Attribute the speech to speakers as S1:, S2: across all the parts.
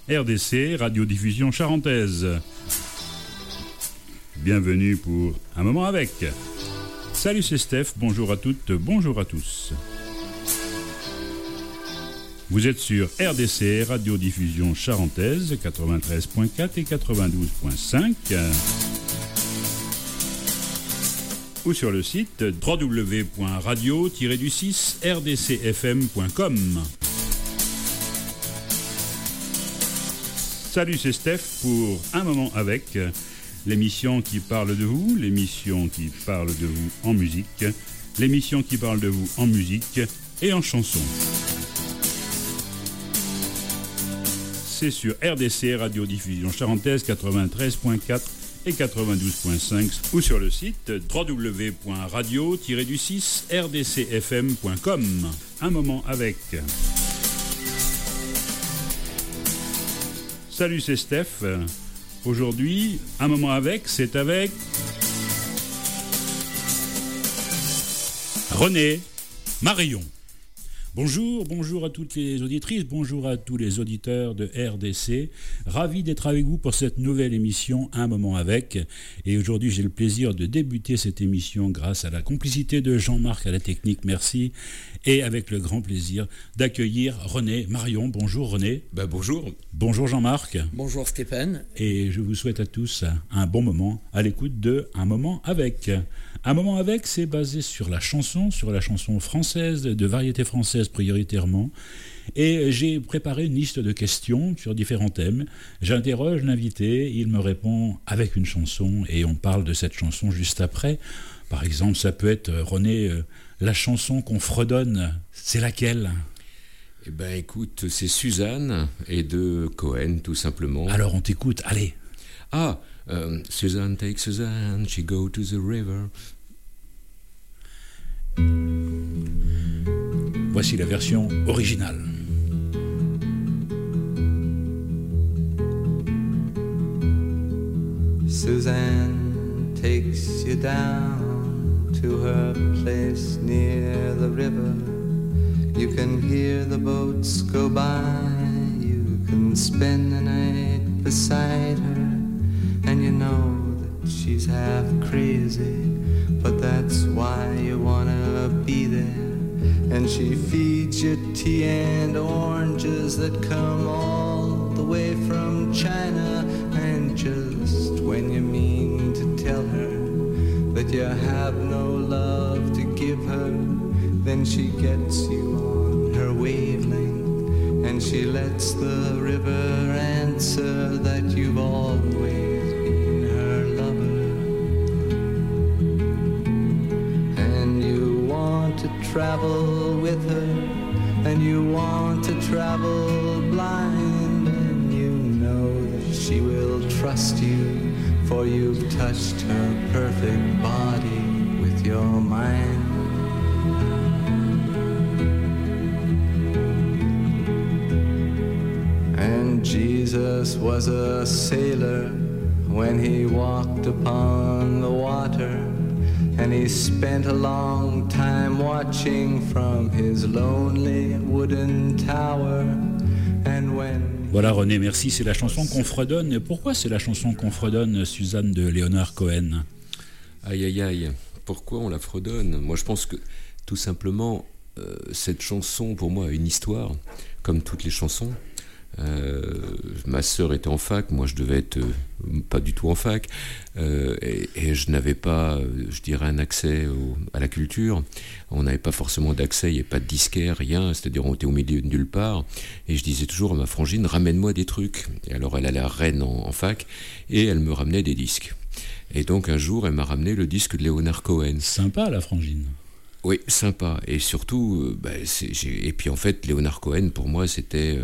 S1: RDC, radiodiffusion charentaise. Bienvenue pour Un moment avec. Salut, c'est Steph, bonjour à toutes, bonjour à tous. Vous êtes sur RDC, radiodiffusion charentaise, 93.4 et 92.5. Ou sur le site www.radio-rdcfm.com. Salut, c'est Steph pour Un moment avec, l'émission qui parle de vous, l'émission qui parle de vous en musique, l'émission qui parle de vous en musique et en chanson. C'est sur RDC, radiodiffusion charentaise, 93.4 et 92.5 ou sur le site www.radio-rdcfm.com. Un moment avec. Salut, c'est Steph. Aujourd'hui, Un moment avec, c'est avec René Marion. Bonjour à toutes les auditrices, bonjour à tous les auditeurs de RDC. Ravi d'être avec vous pour cette nouvelle émission Un moment avec. Et aujourd'hui, j'ai le plaisir de débuter cette émission grâce à la complicité de Jean-Marc à la technique, merci. Et avec le grand plaisir d'accueillir René Marion. Bonjour René.
S2: Bonjour.
S1: Bonjour Jean-Marc.
S3: Bonjour Stéphane.
S1: Et je vous souhaite à tous un bon moment à l'écoute de Un moment avec. Un moment avec, c'est basé sur la chanson française, de variété française prioritairement. Et j'ai préparé une liste de questions sur différents thèmes. J'interroge l'invité, il me répond avec une chanson et on parle de cette chanson juste après. Par exemple, ça peut être, René, la chanson qu'on fredonne, c'est laquelle ?
S2: Eh ben écoute, c'est Suzanne et de Cohen, tout simplement.
S1: Alors on t'écoute, allez.
S2: Suzanne take Suzanne, she go to the river.
S1: Voici la version originale.
S4: Suzanne takes you down to her place near the river. You can hear the boats go by. You can spend the night beside her. And you know that she's half crazy, but that's why you wanna be there. And she feeds you tea and oranges that come all the way from China. And just when you mean to tell her that you have no love to give her, then she gets you on her wavelength, and she lets the river answer that you've always travel with her, and you want to travel blind, and you know that she will trust you, for you've touched her perfect body with your mind. And Jesus was a sailor when he walked upon the water. And he spent a long time watching from his lonely wooden tower. And when...
S1: Voilà René, merci, c'est la chanson qu'on fredonne. Pourquoi c'est la chanson qu'on fredonne, Suzanne, de Leonard Cohen ?
S2: Aïe aïe aïe, pourquoi on la fredonne ? Moi je pense que tout simplement, cette chanson pour moi a une histoire, comme toutes les chansons. Ma sœur était en fac, moi je devais être pas du tout en fac, et je n'avais pas, je dirais, un accès à la culture. On n'avait pas forcément d'accès, il n'y avait pas de disquaire, rien, c'est-à-dire on était au milieu de nulle part, et je disais toujours à ma frangine, ramène-moi des trucs. Et alors elle allait à Rennes en fac, et elle me ramenait des disques. Et donc un jour elle m'a ramené le disque de Leonard Cohen.
S1: Sympa la frangine.
S2: Oui, sympa, et surtout, et puis en fait Leonard Cohen pour moi c'était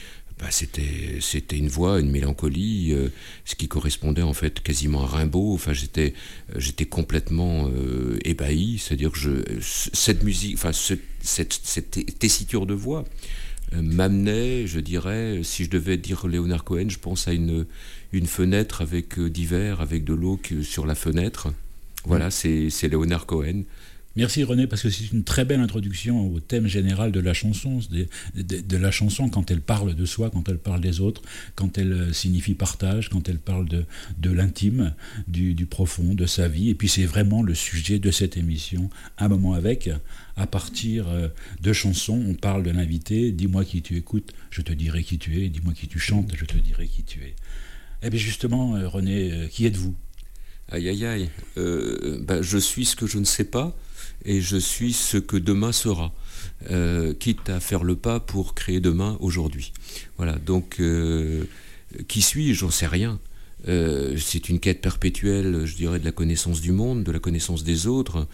S2: une voix, une mélancolie, ce qui correspondait en fait quasiment à Rimbaud. Enfin, j'étais complètement ébahi. C'est-à-dire que cette musique, enfin cette tessiture de voix m'amenait, je dirais, si je devais dire Leonard Cohen, je pense à une fenêtre avec d'hiver, avec de l'eau sur la fenêtre. Voilà, c'est Leonard Cohen.
S1: Merci René, parce que c'est une très belle introduction au thème général de la chanson, de la chanson quand elle parle de soi, quand elle parle des autres, quand elle signifie partage, quand elle parle de l'intime, du profond, de sa vie. Et puis c'est vraiment le sujet de cette émission, Un moment avec. À partir de chansons, on parle de l'invité. Dis-moi qui tu écoutes, je te dirai qui tu es. Dis-moi qui tu chantes, je te dirai qui tu es. Eh bien justement, René, qui êtes-vous ?
S2: Aïe aïe aïe, je suis ce que je ne sais pas et je suis ce que demain sera, quitte à faire le pas pour créer demain aujourd'hui. Voilà, donc qui suis-je ? J'en sais rien. C'est une quête perpétuelle, je dirais, de la connaissance du monde, de la connaissance des autres,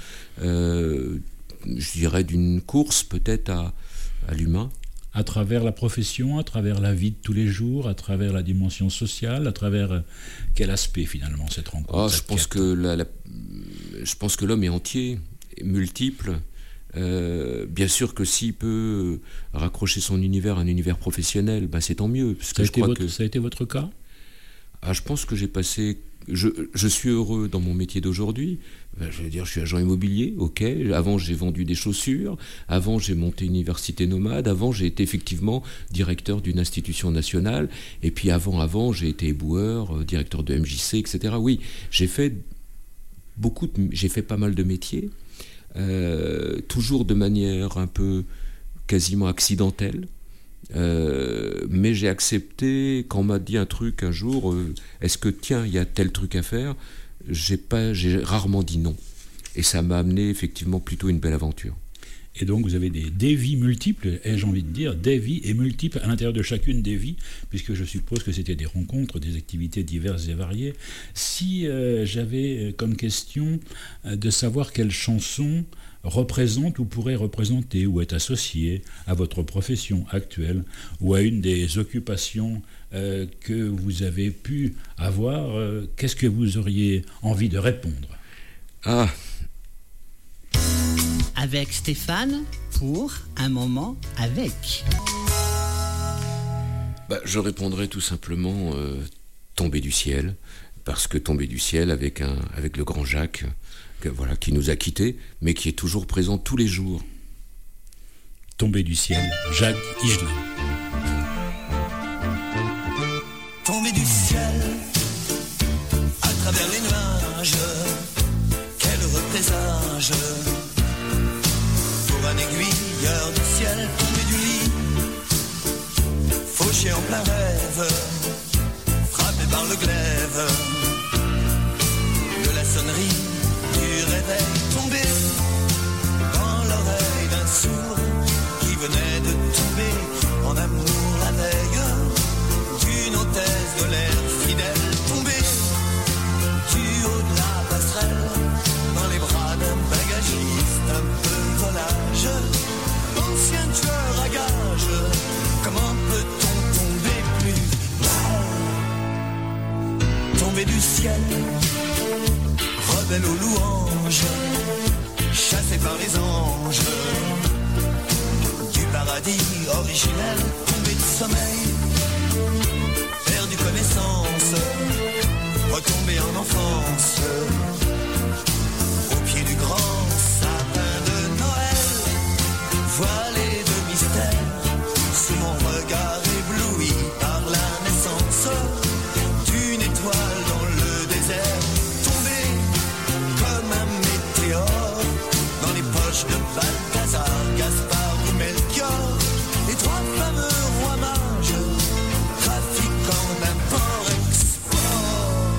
S2: je dirais d'une course peut-être à l'humain.
S1: À travers la profession, à travers la vie de tous les jours, à travers la dimension sociale, à travers quel aspect finalement cette rencontre ?
S2: Je pense que l'homme est entier, multiple. Bien sûr que s'il peut raccrocher son univers à un univers professionnel, c'est tant mieux. Parce que
S1: ça a été votre cas ?
S2: Je pense que j'ai passé... Je suis heureux dans mon métier d'aujourd'hui. Je veux dire, je suis agent immobilier, ok. Avant, j'ai vendu des chaussures. Avant, j'ai monté une université nomade. Avant, j'ai été effectivement directeur d'une institution nationale. Et puis avant, j'ai été éboueur, directeur de MJC, etc. Oui, j'ai fait pas mal de métiers, toujours de manière un peu quasiment accidentelle. Mais j'ai accepté quand on m'a dit un truc un jour, est-ce que tiens, il y a tel truc à faire, j'ai rarement dit non, et ça m'a amené effectivement plutôt une belle aventure.
S1: Et donc vous avez des vies multiples, ai-je envie de dire, des vies et multiples à l'intérieur de chacune des vies, puisque je suppose que c'était des rencontres, des activités diverses et variées. Si j'avais comme question de savoir quelle chanson représente ou pourrait représenter ou est associée à votre profession actuelle ou à une des occupations que vous avez pu avoir, qu'est-ce que vous auriez envie de répondre ?
S3: Avec Stéphane pour Un moment avec.
S2: Je répondrai tout simplement Tomber du ciel, parce que Tomber du ciel avec le grand Jacques, qui nous a quittés, mais qui est toujours présent tous les jours.
S1: Tomber du ciel, Jacques Higelin.
S5: Tomber du ciel, à travers les nuages, quel représage, pour un aiguilleur du ciel, tomber du lit, fauché en plein rêve, frappé par le glaive de la sonnerie du réveil, tombé dans l'oreille d'un sourd qui venait de tomber en amour la veille d'une hôtesse de l'air fidèle, tombé du haut de la passerelle dans les bras d'un bagagiste un peu volage, ancien tueur à gages, comment peut-on tomber plus bas? Tomber du ciel, rebelle aux louanges, chassé par les anges du paradis originel, tombé de sommeil, perdu connaissance, retombé en enfance, au pied du grand sapin de Noël, voilé de mystère, sous mon regard ébloui par la naissance d'une étoile dans le désert, tombé comme un météore dans les poches de Balthazar, Gaspard ou Melchior, les trois fameux rois mages, trafiquant d'import-export.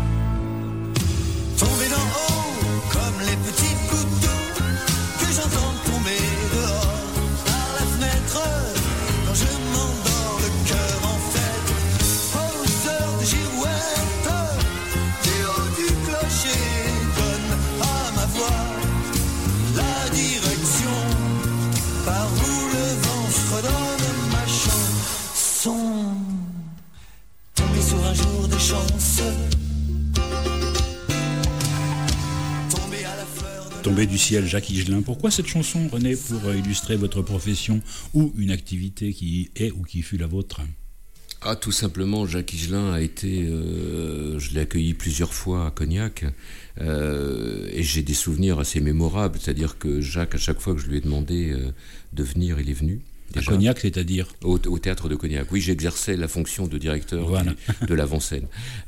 S5: Tombé d'en haut comme les petits couteaux que j'entends tomber dehors par la fenêtre quand je m'endors le cœur en fête, aux heures de girouette, du haut du clocher donne à ma voix la direction par où le vent fredonne ma chanson. Tombé sur un jour de chance, tombé à la fleur de...
S1: Tomber du ciel, Jacques Higelin. Pourquoi cette chanson, René, pour illustrer votre profession ou une activité qui est ou qui fut la vôtre ?
S2: Ah, tout simplement, Jacques Higelin a été... je l'ai accueilli plusieurs fois à Cognac, et j'ai des souvenirs assez mémorables. C'est-à-dire que Jacques, à chaque fois que je lui ai demandé de venir, il est venu.
S1: À Cognac, c'est-à-dire
S2: au théâtre de Cognac. Oui, j'exerçais la fonction de directeur de l'avant-scène.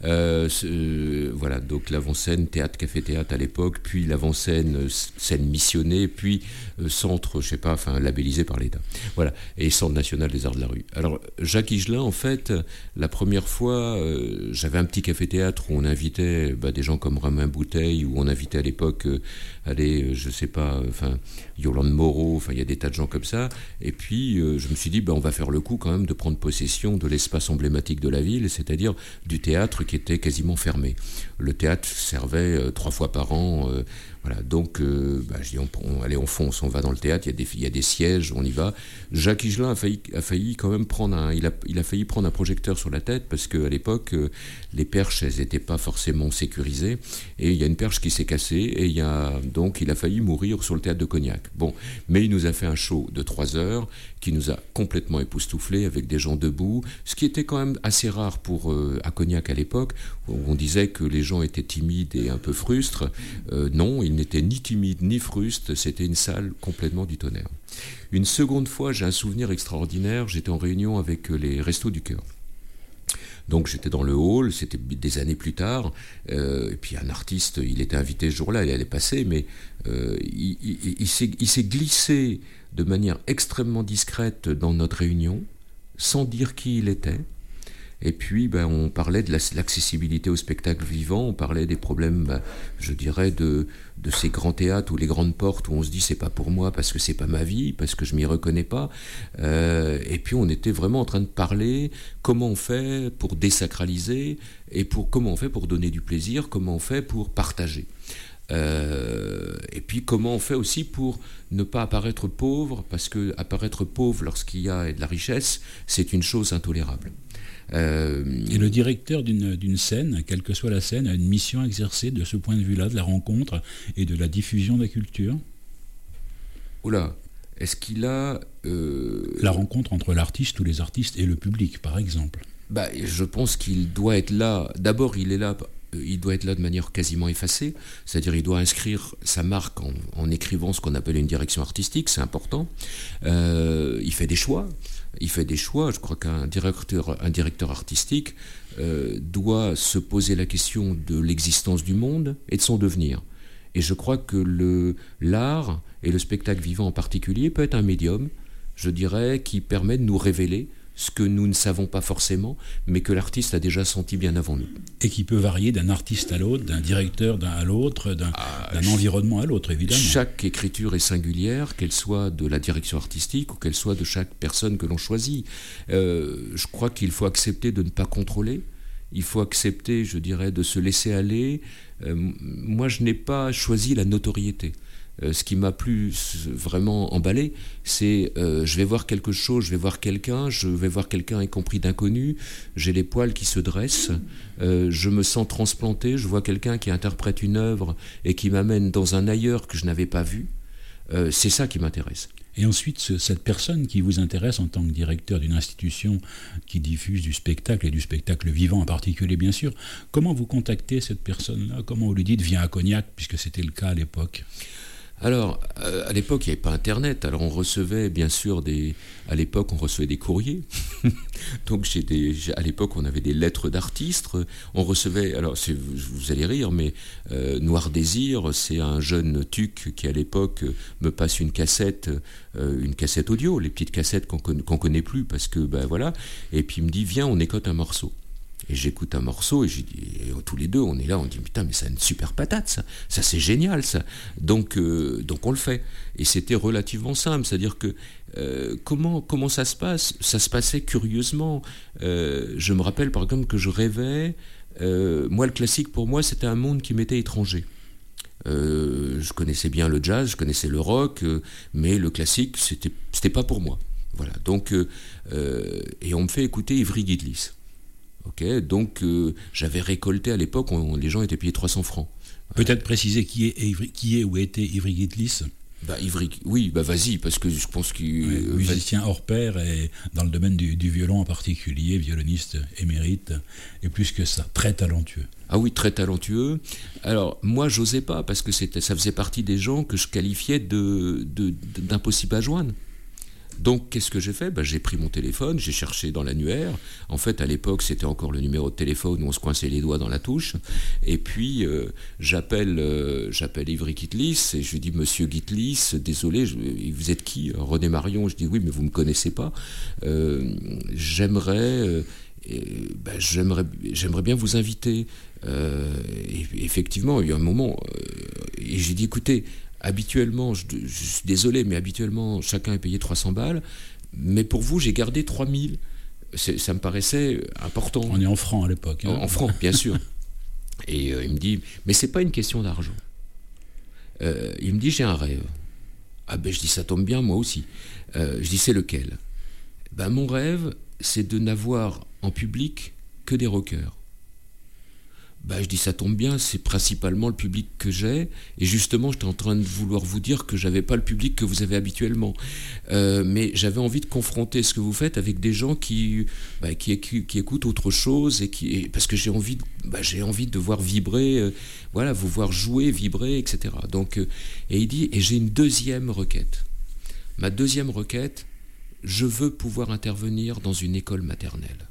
S2: Voilà, donc l'avant-scène, théâtre, café-théâtre à l'époque, puis l'avant-scène, scène missionnée, puis centre, je sais pas, enfin labellisé par l'État. Voilà, et Centre national des arts de la rue. Alors, Jacques Higelin, en fait, la première fois, j'avais un petit café-théâtre où on invitait des gens comme Romain Bouteille, où on invitait à l'époque, je sais pas, enfin, Yolande Moreau, enfin, il y a des tas de gens comme ça, et puis je me suis dit, on va faire le coup quand même de prendre possession de l'espace emblématique de la ville, c'est-à-dire du théâtre qui était quasiment fermé. Le théâtre servait 3 fois par an, voilà, donc je dis, allez, on fonce, on va dans le théâtre, il y a des sièges, on y va. Jacques Higelin a failli quand même prendre il a failli prendre un projecteur sur la tête, parce qu'à l'époque, les perches, elles n'étaient pas forcément sécurisées, et il y a une perche qui s'est cassée, et donc il a failli mourir sur le théâtre de Cognac. Bon, mais il nous a fait un show de 3 heures, qui nous a complètement époustouflés, avec des gens debout, ce qui était quand même assez rare à Cognac à l'époque, où on disait que les gens étaient timides et un peu frustres. Non, ils n'étaient ni timides ni frustres, c'était une salle complètement du tonnerre. Une seconde fois, j'ai un souvenir extraordinaire, j'étais en réunion avec les Restos du Cœur. Donc j'étais dans le hall, c'était des années plus tard, et puis un artiste, il était invité ce jour-là, il allait passer, mais il s'est glissé de manière extrêmement discrète dans notre réunion, sans dire qui il était. Et puis, on parlait de l'accessibilité au spectacle vivant, on parlait des problèmes, je dirais, de ces grands théâtres ou les grandes portes où on se dit c'est pas pour moi parce que c'est pas ma vie, parce que je m'y reconnais pas. Et puis, on était vraiment en train de parler comment on fait pour désacraliser et comment on fait pour donner du plaisir, comment on fait pour partager. Et puis comment on fait aussi pour ne pas apparaître pauvre, parce que apparaître pauvre lorsqu'il y a de la richesse, c'est une chose intolérable.
S1: Et le directeur d'une scène, quelle que soit la scène, a une mission à exercer de ce point de vue-là, de la rencontre et de la diffusion de la culture.
S2: Oula, est-ce qu'il a...
S1: La rencontre entre l'artiste ou les artistes et le public, par exemple.
S2: Je pense qu'il doit être là. D'abord, il doit être là de manière quasiment effacée, c'est-à-dire il doit inscrire sa marque en écrivant ce qu'on appelle une direction artistique, c'est important. Il fait des choix. Je crois qu'un directeur artistique doit se poser la question de l'existence du monde et de son devenir. Et je crois que l'art, et le spectacle vivant en particulier, peut être un médium, je dirais, qui permet de nous révéler ce que nous ne savons pas forcément, mais que l'artiste a déjà senti bien avant nous.
S1: Et qui peut varier d'un artiste à l'autre, d'un directeur à l'autre, d'un environnement à l'autre, évidemment.
S2: Chaque écriture est singulière, qu'elle soit de la direction artistique ou qu'elle soit de chaque personne que l'on choisit. Je crois qu'il faut accepter de ne pas contrôler. Il faut accepter, je dirais, de se laisser aller. Moi, je n'ai pas choisi la notoriété. Ce qui m'a plus vraiment emballé, c'est je vais voir quelque chose, je vais voir quelqu'un y compris d'inconnu, j'ai les poils qui se dressent, je me sens transplanté, je vois quelqu'un qui interprète une œuvre et qui m'amène dans un ailleurs que je n'avais pas vu. C'est ça qui m'intéresse.
S1: Et ensuite, cette personne qui vous intéresse en tant que directeur d'une institution qui diffuse du spectacle et du spectacle vivant en particulier, bien sûr, comment vous contactez cette personne-là ? Comment vous lui dites « viens à Cognac » puisque c'était le cas à l'époque ?
S2: Alors, à l'époque, il n'y avait pas Internet. Alors, on recevait, bien sûr, des courriers. Donc, à l'époque, on avait des lettres d'artistes. On recevait, alors, vous allez rire, mais Noir Désir, c'est un jeune tuc qui, à l'époque, me passe une cassette audio, les petites cassettes qu'on connaît plus, parce que, voilà. Et puis, il me dit, viens, on écoute un morceau. Et j'écoute un morceau et tous les deux on est là, on dit putain mais c'est une super patate ça c'est génial ça. Donc on le fait. Et c'était relativement simple, c'est-à-dire que comment ça se passe ? Ça se passait curieusement. Je me rappelle par exemple que je rêvais, moi le classique pour moi c'était un monde qui m'était étranger. Je connaissais bien le jazz, je connaissais le rock, mais le classique c'était pas pour moi. Voilà. Donc et on me fait écouter Ivry Guidlis. Okay, donc j'avais récolté à l'époque, les gens étaient payés 300 francs.
S1: Peut-être préciser qui est ou était Ivry Guidlis.
S2: Ivry, oui, vas-y, parce que je pense qu'il...
S1: musicien hors pair et dans le domaine du violon en particulier, violoniste émérite, et plus que ça, très talentueux.
S2: Ah oui, très talentueux. Alors, moi, j'osais pas, parce que ça faisait partie des gens que je qualifiais d'impossible à joindre. Donc, qu'est-ce que j'ai fait ? J'ai pris mon téléphone, j'ai cherché dans l'annuaire. En fait, à l'époque, c'était encore le numéro de téléphone où on se coinçait les doigts dans la touche. Et puis, j'appelle Ivry Gitlis et je lui dis « Monsieur Gitlis, désolé, vous êtes qui ?» René Marion. Je dis « Oui, mais vous ne me connaissez pas. J'aimerais bien vous inviter. » Et effectivement, il y a eu un moment, et j'ai dit « Écoutez, habituellement, je suis désolé, mais habituellement, chacun est payé 300 balles. Mais pour vous, j'ai gardé 3000. Ça me paraissait important. »
S1: On est en francs à l'époque.
S2: En francs, bien sûr. Et il me dit, mais c'est pas une question d'argent. Il me dit, j'ai un rêve. Ah je dis, ça tombe bien, moi aussi. Je dis, c'est lequel ? Mon rêve, c'est de n'avoir en public que des rockers. Je dis, ça tombe bien, c'est principalement le public que j'ai, et justement, j'étais en train de vouloir vous dire que j'avais pas le public que vous avez habituellement. Mais j'avais envie de confronter ce que vous faites avec des gens qui écoutent autre chose, parce que j'ai envie de voir vibrer, vous voir jouer, vibrer, etc. Donc, et il dit, et j'ai une deuxième requête. Ma deuxième requête, je veux pouvoir intervenir dans une école maternelle.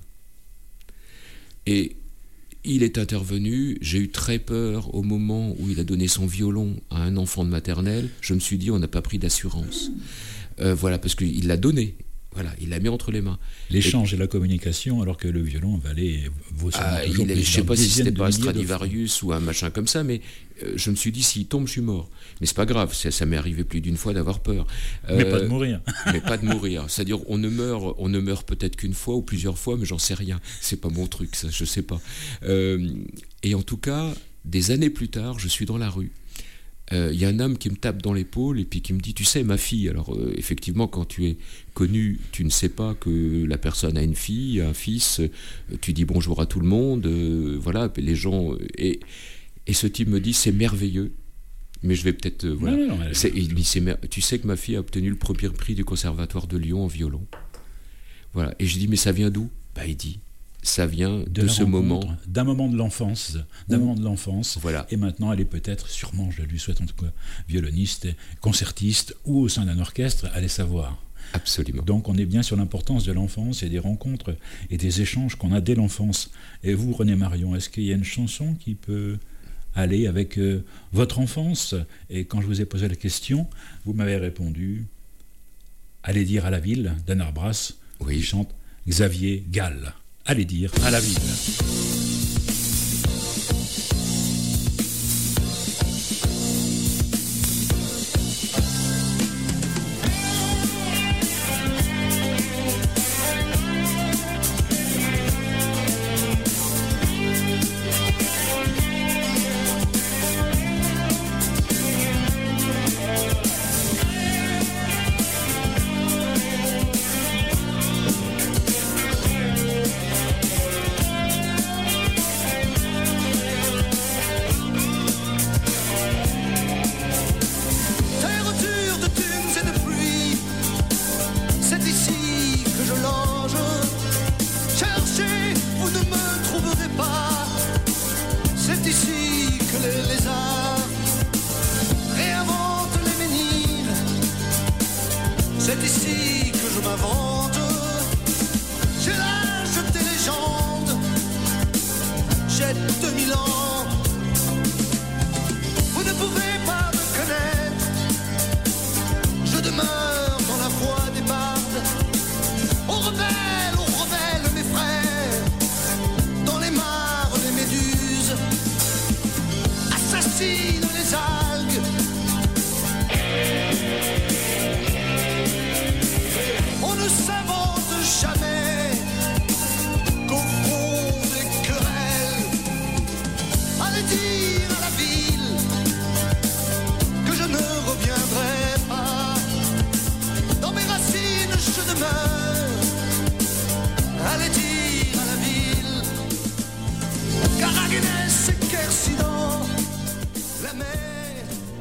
S2: Et il est intervenu, j'ai eu très peur au moment où il a donné son violon à un enfant de maternelle. Je me suis dit, on n'a pas pris d'assurance. Parce qu'il l'a donné. Voilà, il l'a mis entre les mains.
S1: L'échange et la communication, alors que le violon valait vos
S2: je ne sais pas si c'était pas un Stradivarius ou un machin comme ça, mais je me suis dit, s'il tombe, je suis mort. Mais c'est pas grave, ça m'est arrivé plus d'une fois d'avoir peur.
S1: Mais pas de mourir.
S2: Mais pas de mourir. C'est-à-dire, on ne meurt peut-être qu'une fois ou plusieurs fois, mais j'en sais rien. C'est pas mon truc, ça, je sais pas. Et en tout cas, des années plus tard, je suis dans la rue. Y a un homme qui me tape dans l'épaule et puis qui me dit, tu sais, ma fille. Alors effectivement, quand tu es connu, tu ne sais pas que la personne a une fille, un fils, tu dis bonjour à tout le monde, les gens, et ce type me dit, c'est merveilleux, mais je vais peut-être, il dit, tu sais que ma fille a obtenu le premier prix du Conservatoire de Lyon en violon. Voilà, et je dis, mais ça vient d'où ? Il dit, ça vient de ce moment.
S1: D'un moment de l'enfance. Voilà. Et maintenant, elle est peut-être, sûrement, je lui souhaite en tout cas, violoniste, concertiste ou au sein d'un orchestre, allez savoir.
S2: Absolument.
S1: Donc on est bien sur l'importance de l'enfance et des rencontres et des échanges qu'on a dès l'enfance. Et vous, René Marion, est-ce qu'il y a une chanson qui peut aller avec votre enfance ? Et quand je vous ai posé la question, vous m'avez répondu « Allez dire à la ville » d'Anna Brass, qui chante Xavier Gall. Allez dire à la ville.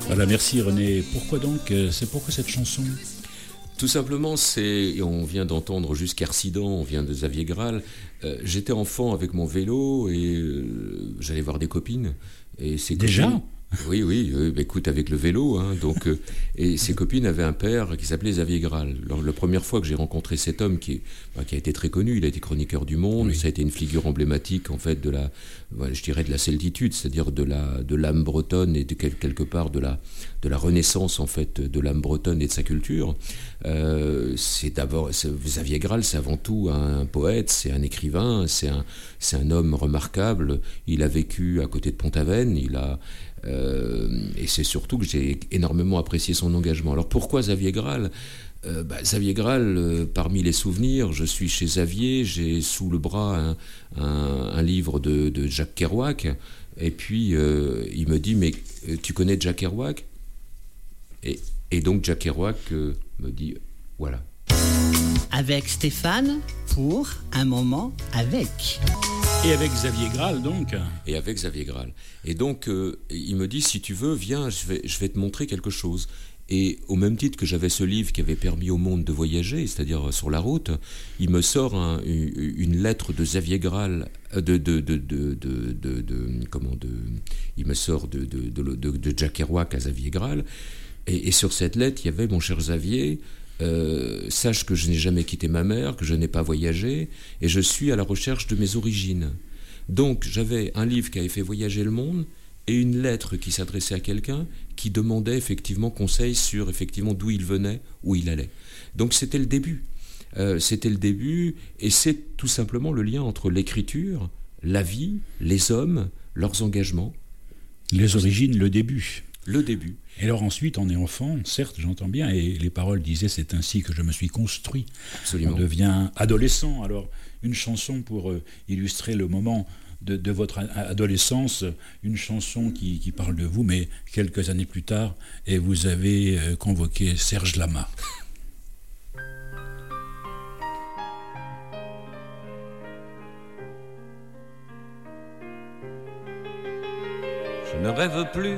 S1: Voilà, merci René. Pourquoi donc, pourquoi cette chanson ?
S2: Tout simplement, on vient d'entendre Jusqu'Arcidan, on vient de Xavier Graal. J'étais enfant avec mon vélo et j'allais voir des copines. Et ces copines, oui, écoute, avec le vélo, hein, donc, et ses copines avaient un père qui s'appelait Xavier Graal. Alors, la première fois que j'ai rencontré cet homme qui a été très connu, il a été chroniqueur du Monde, oui. Ça a été une figure emblématique en fait de la celtitude, c'est-à-dire de l'âme bretonne et quelque part de la renaissance en fait de l'âme bretonne et de sa culture. Xavier Graal, c'est avant tout un poète, c'est un écrivain, c'est un homme remarquable. Il a vécu à côté de Pont-Aven, et c'est surtout que j'ai énormément apprécié son engagement. Alors pourquoi Xavier Graal ? Xavier Graal, parmi les souvenirs, je suis chez Xavier, j'ai sous le bras un livre de Jack Kerouac, et puis il me dit « Mais tu connais Jack Kerouac ?» et donc Jack Kerouac me dit « Voilà ».
S3: Avec Stéphane pour un moment avec.
S1: Et avec Xavier Graal, donc.
S2: Et avec Xavier Graal. Et donc, il me dit, si tu veux, viens, je vais te montrer quelque chose. Et au même titre que j'avais ce livre qui avait permis au monde de voyager, c'est-à-dire sur la route, il me sort une lettre de Xavier Graal, il me sort de Jack Kerouac à Xavier Graal. Et sur cette lettre, il y avait, mon cher Xavier... sache que je n'ai jamais quitté ma mère, que je n'ai pas voyagé, et je suis à la recherche de mes origines. Donc j'avais un livre qui avait fait voyager le monde, et une lettre qui s'adressait à quelqu'un qui demandait effectivement conseil sur effectivement d'où il venait, où il allait. Donc c'était le début. Et c'est tout simplement le lien entre l'écriture, la vie, les hommes, leurs engagements.
S1: Les origines, le début.
S2: Le début.
S1: Et alors ensuite, on est enfant, certes, j'entends bien, et les paroles disaient « c'est ainsi que je me suis construit ».
S2: Absolument.
S1: On devient adolescent. Alors, une chanson pour illustrer le moment de votre adolescence, une chanson qui parle de vous, mais quelques années plus tard, et vous avez convoqué Serge Lama.
S6: Je ne rêve plus.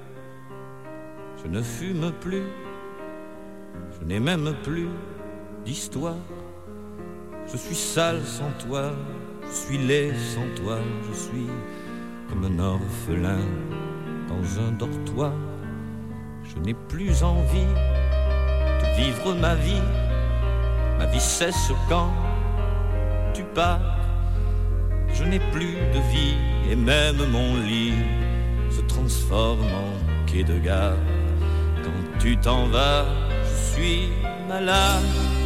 S6: Je ne fume plus, je n'ai même plus d'histoire. Je suis sale sans toi, je suis laid sans toi. Je suis comme un orphelin dans un dortoir. Je n'ai plus envie de vivre ma vie. Ma vie cesse quand tu pars. Je n'ai plus de vie et même mon lit se transforme en quai de gare. Quand tu t'en vas, je suis malade,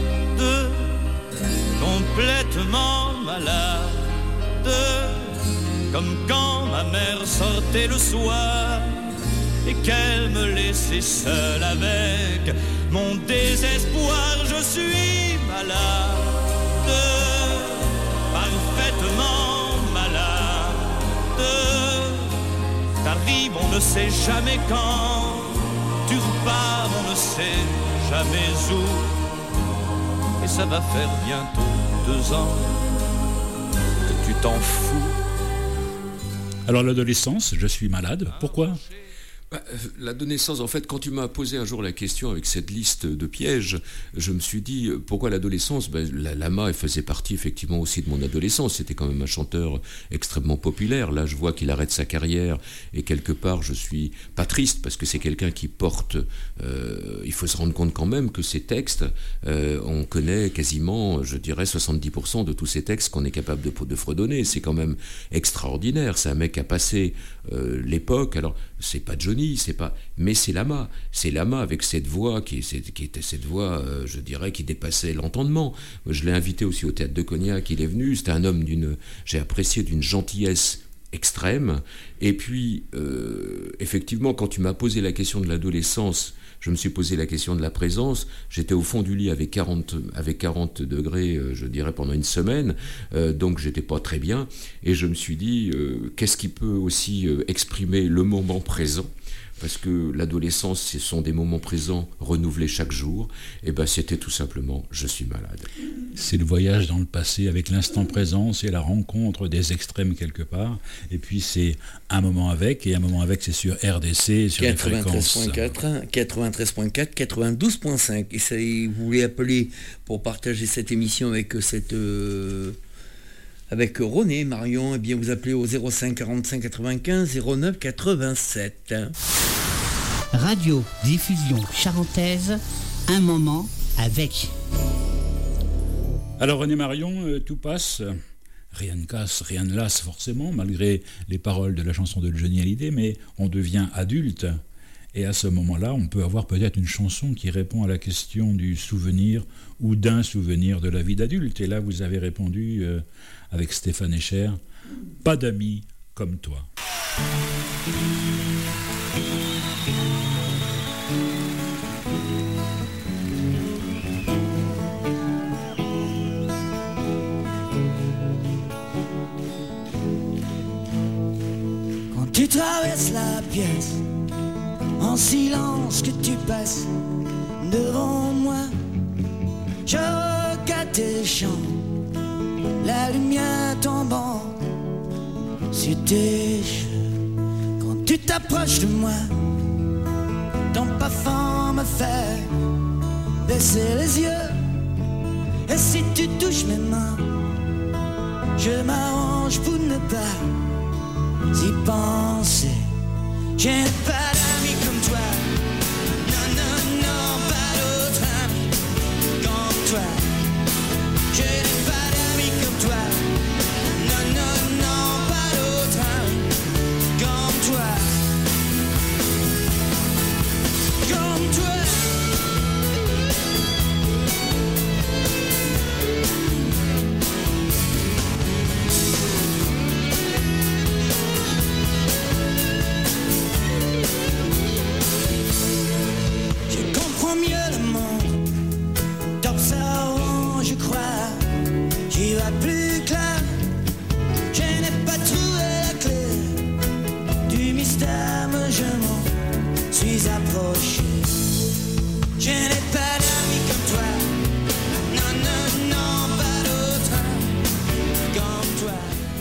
S6: complètement malade, comme quand ma mère sortait le soir et qu'elle me laissait seule avec mon désespoir. Je suis malade, parfaitement malade. T'arrives, on ne sait jamais quand. Tu repars, on ne sait jamais où. Et ça va faire bientôt 2 ans que tu t'en fous.
S1: Alors l'adolescence, je suis malade, pourquoi ?
S2: L'adolescence, en fait, quand tu m'as posé un jour la question avec cette liste de pièges, je me suis dit, pourquoi l'adolescence ? Lama, elle faisait partie effectivement aussi de mon adolescence. C'était quand même un chanteur extrêmement populaire. Là, je vois qu'il arrête sa carrière et quelque part, je suis pas triste parce que c'est quelqu'un qui porte... il faut se rendre compte quand même que ces textes, on connaît quasiment, je dirais, 70% de tous ces textes qu'on est capable de fredonner. C'est quand même extraordinaire. C'est un mec qui a passé l'époque. Alors, c'est pas Johnny, mais c'est Lama avec cette voix qui était cette voix, je dirais, qui dépassait l'entendement. Je l'ai invité aussi au Théâtre de Cognac, il est venu, c'était un homme j'ai apprécié d'une gentillesse extrême. Et puis effectivement, quand tu m'as posé la question de l'adolescence, je me suis posé la question de la présence. J'étais au fond du lit avec 40 degrés, je dirais, pendant une semaine, donc j'étais pas très bien, et je me suis dit qu'est-ce qui peut aussi exprimer le moment présent. parce que l'adolescence, ce sont des moments présents renouvelés chaque jour, et ben c'était tout simplement « je suis malade ».
S1: C'est le voyage dans le passé avec l'instant présent, c'est la rencontre des extrêmes quelque part, et puis c'est un moment avec, et un moment avec c'est sur RDC, sur les fréquences.
S7: 93.4, 93.4, 92.5, et ça, vous voulez appeler pour partager cette émission avec avec René, Marion, eh bien vous appelez au 05 45 95 09 87.
S3: Radio Diffusion Charentaise, un moment avec.
S1: Alors René Marion, tout passe, rien ne casse, rien ne lasse forcément, malgré les paroles de la chanson de Johnny Hallyday, mais on devient adulte. Et à ce moment-là, on peut avoir peut-être une chanson qui répond à la question du souvenir ou d'un souvenir de la vie d'adulte. Et là, vous avez répondu avec Stéphane Escher, « Pas d'amis comme toi ».
S5: Quand tu traverses la pièce, en silence que tu passes devant moi, je regarde tes chambres, la lumière tombant sur tes cheveux. Quand tu t'approches de moi, ton parfum me fait baisser les yeux. Et si tu touches mes mains, je m'arrange pour ne pas y penser. Je n'ai pas d'amis comme toi. Non, non, non, pas d'autres amis comme toi. Je n'ai pas d'amis comme toi. Non, non, non, pas d'autres amis comme toi. Comme toi. Mieux le monde, t'observant, je crois, j'y vois plus clair. Je n'ai pas trouvé la clé du mystère, mais je m'en suis approché. Je n'ai pas d'amis comme toi, non, non, non, pas d'autres comme toi.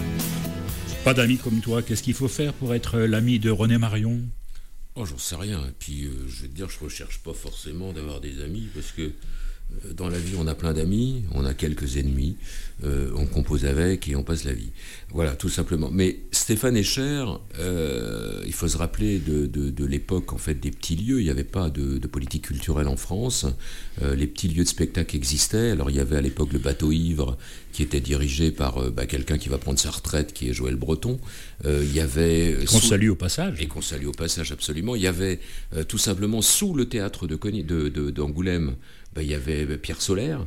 S1: Pas d'amis comme toi, qu'est-ce qu'il faut faire pour être l'ami de René Marion ?
S2: Oh, j'en sais rien. Et puis, je vais te dire, je recherche pas forcément d'avoir des amis, parce que dans la vie, on a plein d'amis, on a quelques ennemis, on compose avec et on passe la vie. Voilà, tout simplement. Mais Stéphane Escher, il faut se rappeler de l'époque en fait des petits lieux. Il n'y avait pas de politique culturelle en France. Les petits lieux de spectacle existaient. Alors il y avait à l'époque le Bateau Ivre qui était dirigé par quelqu'un qui va prendre sa retraite, qui est Joël Breton. Il y avait
S1: qu'on salue au passage.
S2: Et qu'on salue au passage, absolument. Il y avait tout simplement sous le théâtre d'Angoulême, il y avait Pierre Solaire.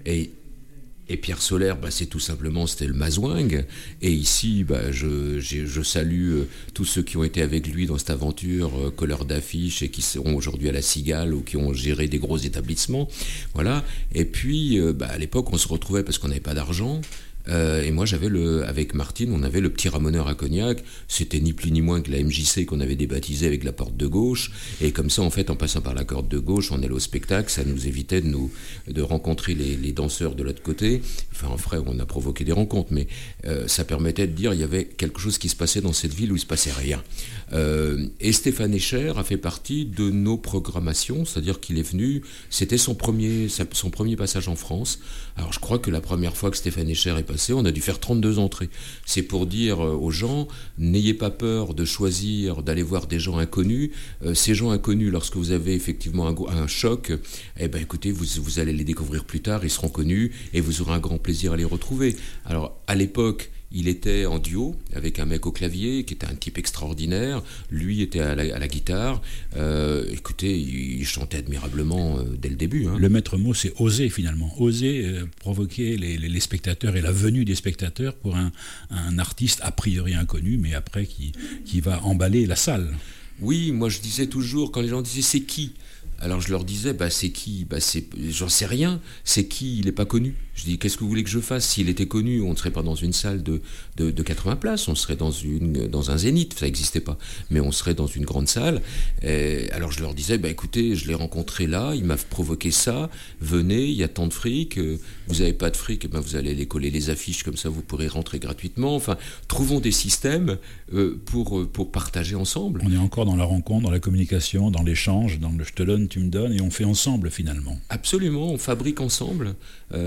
S2: Et Pierre Solaire, c'est tout simplement, c'était le Mazouingue. Et ici, je salue tous ceux qui ont été avec lui dans cette aventure, colleurs d'affiches, et qui seront aujourd'hui à la Cigale, ou qui ont géré des gros établissements. Voilà. Et puis, à l'époque, on se retrouvait parce qu'on n'avait pas d'argent. Et moi, avec Martine, on avait le petit ramoneur à Cognac. C'était ni plus ni moins que la MJC qu'on avait débaptisée avec la porte de gauche. Et comme ça, en fait, en passant par la porte de gauche, on allait au spectacle. Ça nous évitait de rencontrer les danseurs de l'autre côté. Enfin, en vrai, on a provoqué des rencontres, mais ça permettait de dire il y avait quelque chose qui se passait dans cette ville où il se passait rien. Et Stéphane Escher a fait partie de nos programmations, c'est-à-dire qu'il est venu. C'était son premier passage en France. Alors, je crois que la première fois que Stéphane Escher est passé, on a dû faire 32 entrées. C'est pour dire aux gens, n'ayez pas peur de choisir d'aller voir des gens inconnus. Ces gens inconnus, lorsque vous avez effectivement un choc, écoutez, vous allez les découvrir plus tard, ils seront connus et vous aurez un grand plaisir à les retrouver. Alors, à l'époque, il était en duo avec un mec au clavier qui était un type extraordinaire. Lui était à la guitare. Écoutez, il chantait admirablement dès le début.
S1: Le maître mot, c'est oser finalement. Oser provoquer les spectateurs et la venue des spectateurs pour un artiste a priori inconnu, mais après qui va emballer la salle.
S2: Oui, moi je disais toujours, quand les gens disaient c'est qui ? Alors je leur disais, c'est qui ? J'en sais rien, c'est qui ? Il n'est pas connu. Je dis, qu'est-ce que vous voulez que je fasse ? S'il était connu, on ne serait pas dans une salle de 80 places, on serait dans un zénith, ça n'existait pas, mais on serait dans une grande salle. Alors je leur disais, écoutez, je l'ai rencontré là, il m'a provoqué ça, venez, il y a tant de fric, vous n'avez pas de fric, vous allez aller coller les affiches, comme ça vous pourrez rentrer gratuitement. Enfin, trouvons des systèmes pour partager ensemble.
S1: On est encore dans la rencontre, dans la communication, dans l'échange, dans le je te donne, tu me donnes, et on fait ensemble finalement.
S2: Absolument, on fabrique ensemble.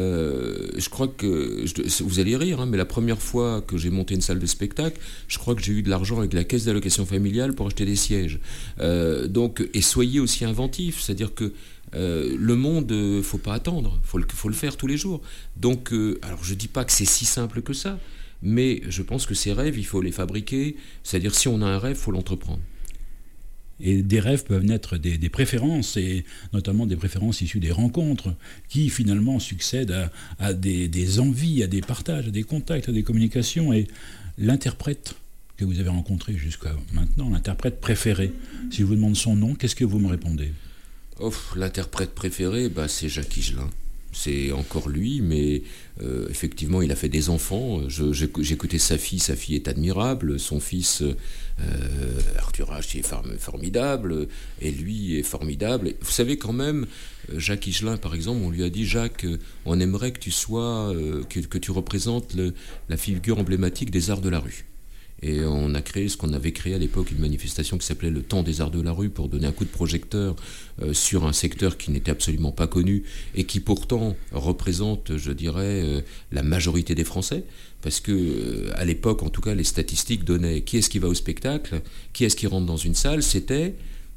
S2: Je crois que, vous allez rire, mais la première fois que j'ai monté une salle de spectacle, je crois que j'ai eu de l'argent avec la caisse d'allocation familiale pour acheter des sièges. Et soyez aussi inventifs, c'est-à-dire que le monde, faut pas attendre, faut le faire tous les jours. Donc, alors je dis pas que c'est si simple que ça, mais je pense que ces rêves, il faut les fabriquer. C'est-à-dire, si on a un rêve, faut l'entreprendre.
S1: Et des rêves peuvent naître des préférences, et notamment des préférences issues des rencontres, qui finalement succèdent à des envies, à des partages, à des contacts, à des communications. Et l'interprète que vous avez rencontré jusqu'à maintenant, l'interprète préféré, si je vous demande son nom, qu'est-ce que vous me répondez ?
S2: L'interprète préféré, c'est Jacques Higelin. C'est encore lui, mais effectivement, il a fait des enfants. J'écoutais sa fille est admirable. Son fils, Arthur H, est formidable, et lui est formidable. Vous savez quand même, Jacques Higelin, par exemple, on lui a dit, Jacques, on aimerait que tu sois, que tu représentes la figure emblématique des arts de la rue. Et on a créé ce qu'on avait créé à l'époque, une manifestation qui s'appelait le Temps des Arts de la Rue, pour donner un coup de projecteur sur un secteur qui n'était absolument pas connu et qui pourtant représente, je dirais, la majorité des Français. Parce que à l'époque, en tout cas, les statistiques donnaient qui est-ce qui va au spectacle, qui est-ce qui rentre dans une salle, c'était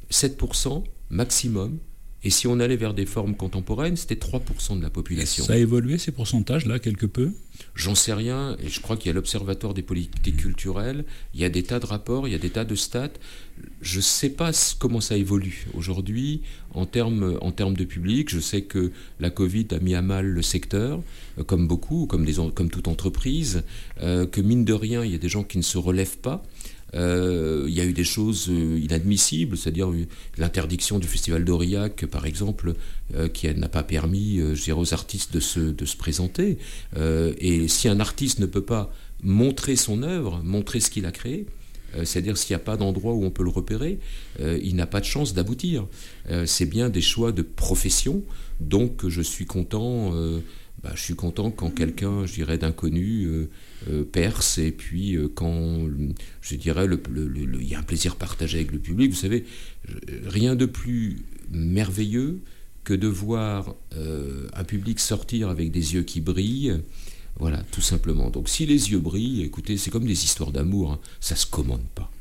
S2: 7% maximum. Et si on allait vers des formes contemporaines, c'était 3% de la population.
S1: Ça a évolué, ces pourcentages-là, quelque peu ?
S2: J'en sais rien, et je crois qu'il y a l'Observatoire des politiques culturelles, il y a des tas de rapports, il y a des tas de stats. Je ne sais pas comment ça évolue aujourd'hui en termes de public. Je sais que la Covid a mis à mal le secteur, comme beaucoup, comme toute entreprise, que mine de rien, il y a des gens qui ne se relèvent pas. Il y a eu des choses inadmissibles, c'est-à-dire l'interdiction du festival d'Aurillac, par exemple, qui n'a pas permis, aux artistes de se présenter. Et si un artiste ne peut pas montrer son œuvre, montrer ce qu'il a créé, c'est-à-dire s'il n'y a pas d'endroit où on peut le repérer, il n'a pas de chance d'aboutir. C'est bien des choix de profession, donc je suis content... je suis content quand quelqu'un, je dirais, d'inconnu perce, et puis quand, je dirais, il y a un plaisir partagé avec le public. Vous savez, rien de plus merveilleux que de voir un public sortir avec des yeux qui brillent. Voilà, tout simplement. Donc si les yeux brillent, écoutez, c'est comme des histoires d'amour, ça ne se commande pas.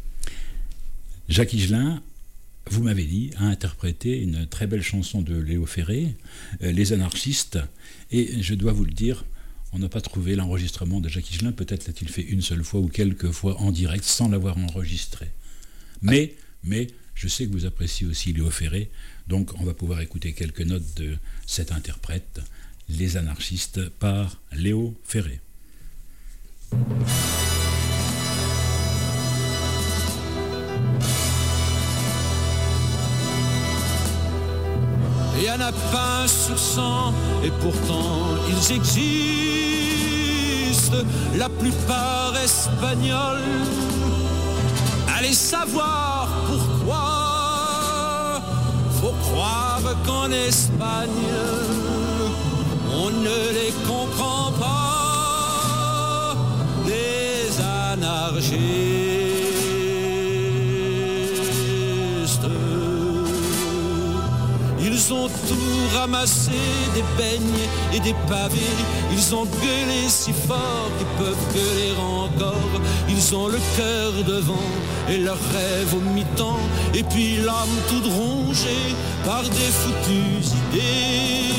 S1: Jacques Higelin, vous m'avez dit, a interprété une très belle chanson de Léo Ferré, Les Anarchistes, et je dois vous le dire, on n'a pas trouvé l'enregistrement de Jacques Higelin, peut-être l'a-t-il fait une seule fois ou quelques fois en direct sans l'avoir enregistré. Mais je sais que vous appréciez aussi Léo Ferré, donc on va pouvoir écouter quelques notes de cet interprète, Les Anarchistes, par Léo Ferré.
S5: Il y en a pas un sur 100, et pourtant ils existent, la plupart espagnols. Allez savoir pourquoi, faut croire qu'en Espagne, on ne les comprend pas, les anarchistes. Ils ont tout ramassé, des beignes et des pavés. Ils ont gueulé si fort qu'ils peuvent gueuler encore. Ils ont le cœur devant et leurs rêves au mi-temps. Et puis l'âme toute rongée par des foutues idées.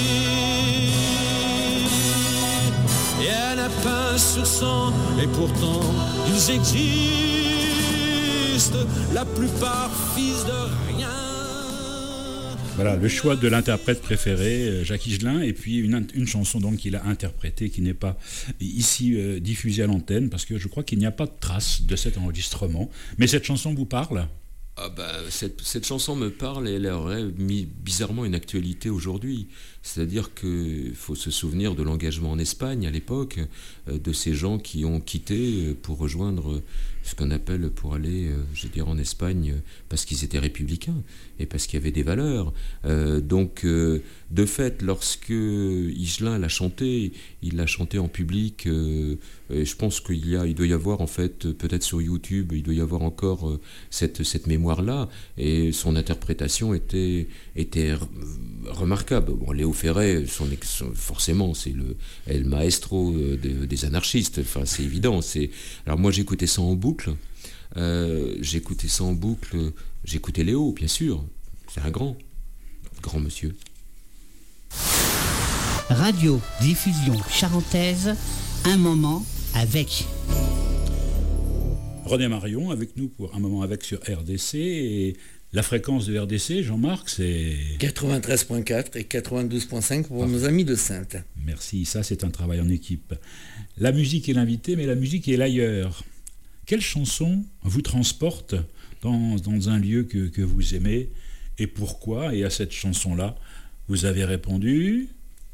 S5: Il y en a pas un sur 100 et pourtant ils existent. La plupart fils de rien.
S1: Voilà, le choix de l'interprète préféré, Jacques Higelin, et puis une chanson donc qu'il a interprétée, qui n'est pas ici diffusée à l'antenne, parce que je crois qu'il n'y a pas de trace de cet enregistrement. Mais cette chanson vous parle ?
S2: Cette chanson me parle et elle aurait mis bizarrement une actualité aujourd'hui. C'est-à-dire qu'il faut se souvenir de l'engagement en Espagne à l'époque, de ces gens qui ont quitté pour rejoindre ce qu'on appelle, pour aller, en Espagne, parce qu'ils étaient républicains et parce qu'il y avait des valeurs. De fait, lorsque Higelin l'a chanté, il l'a chanté en public. Et je pense qu'il doit y avoir, en fait, peut-être sur YouTube, il doit y avoir encore cette mémoire-là. Et son interprétation était remarquable. Bon, Léo Ferré, forcément, c'est le maestro des anarchistes. Enfin, c'est évident. Alors moi, j'écoutais ça en boucle. J'écoutais Léo, bien sûr. C'est un grand monsieur.
S3: Radio Diffusion Charentaise, un moment avec.
S1: René Marion avec nous pour un moment avec sur RDC. Et la fréquence de RDC, Jean-Marc, c'est
S7: 93.4 et 92.5 pour nos amis de Saintes.
S1: Merci, ça c'est un travail en équipe. La musique est l'invité, mais la musique est l'ailleurs. Quelle chanson vous transporte dans un lieu que vous aimez et pourquoi? Et à cette chanson-là, vous avez répondu...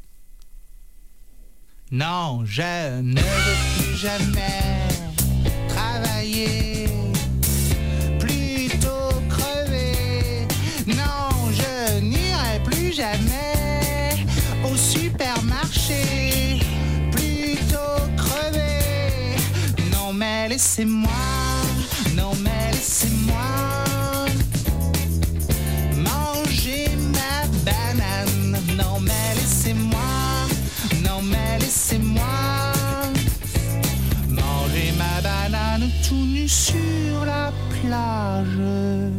S8: Non, je ne veux plus jamais travailler, plutôt crever. Non, je n'irai plus jamais au supermarché, plutôt crever. Non mais laissez-moi manger ma banane. Non mais laissez-moi manger ma banane tout nu sur la plage.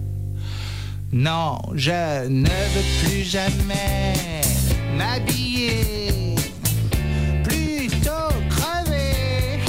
S8: Non, je ne veux plus jamais m'habiller, plutôt crever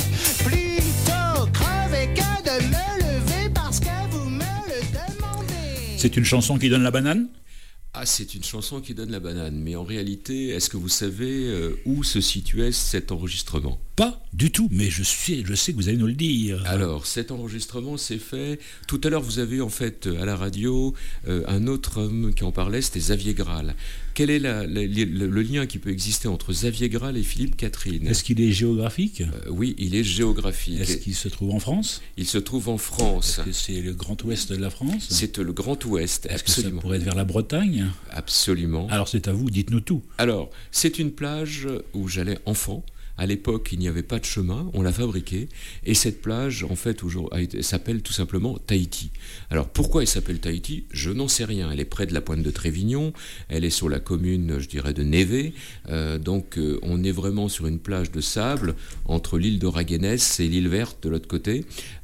S8: que de me lever parce que vous me le demandez.
S1: C'est une chanson qui donne la banane ?
S2: Ah, c'est une chanson qui donne la banane, mais en réalité, est-ce que vous savez où se situait cet enregistrement ?
S1: Pas du tout, mais je sais que vous allez nous le dire.
S2: Alors, cet enregistrement s'est fait... Tout à l'heure, vous avez en fait à la radio un autre homme qui en parlait, c'était Xavier Graal. Quel est le lien qui peut exister entre Xavier Graal et Philippe Catherine ?
S1: Est-ce qu'il est géographique ?
S2: Oui, il est géographique.
S1: Est-ce qu'il se trouve en France ?
S2: Il se trouve en France.
S1: Est-ce que c'est le Grand Ouest de la France ?
S2: C'est le Grand Ouest,
S1: Est-ce
S2: absolument.
S1: que ça pourrait être vers la Bretagne ?
S2: Absolument.
S1: Alors c'est à vous, dites-nous tout.
S2: Alors, c'est une plage où j'allais enfant. À l'époque, il n'y avait pas de chemin, on l'a fabriquée, et cette plage, en fait, s'appelle tout simplement Tahiti. Alors, pourquoi elle s'appelle Tahiti ? Je n'en sais rien. Elle est près de la pointe de Trévignon, elle est sur la commune, je dirais, de Névé, donc on est vraiment sur une plage de sable, entre l'île de Raguenès et l'île Verte de l'autre côté,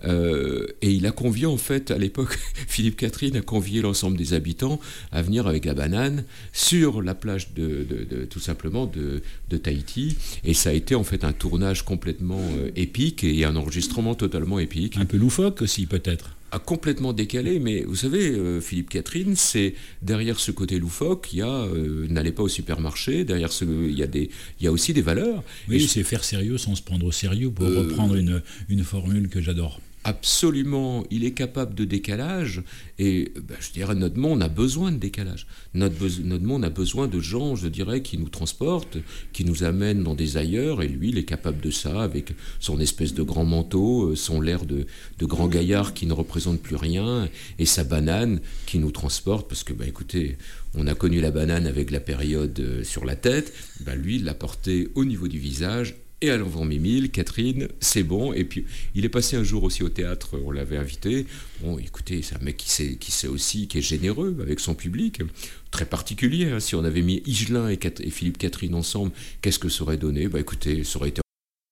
S2: et il a convié, en fait, à l'époque, Philippe Catherine a convié l'ensemble des habitants à venir avec la banane sur la plage tout simplement de Tahiti, et ça a été en fait un tournage complètement épique et un enregistrement totalement épique.
S1: Un peu loufoque aussi peut-être.
S2: Complètement décalé, mais vous savez, Philippe Catherine, c'est derrière ce côté loufoque, il y a n'allez pas au supermarché, derrière il y a aussi des valeurs.
S1: Oui, c'est faire sérieux sans se prendre au sérieux, pour reprendre une formule que j'adore.
S2: Absolument, il est capable de décalage et je dirais notre monde a besoin de décalage. Notre monde a besoin de gens, je dirais, qui nous transportent, qui nous amènent dans des ailleurs et lui, il est capable de ça avec son espèce de grand manteau, son air de grand gaillard qui ne représente plus rien et sa banane qui nous transporte parce que, écoutez, on a connu la banane avec la période sur la tête, lui, il l'a portée au niveau du visage. Et à l'Envent-Mémile, Catherine, c'est bon. Et puis, il est passé un jour aussi au théâtre, on l'avait invité. Bon, écoutez, c'est un mec qui sait aussi, qui est généreux avec son public. Très particulier, hein. Si on avait mis Higelin et Philippe Catherine ensemble, qu'est-ce que ça aurait donné ? Écoutez, ça aurait été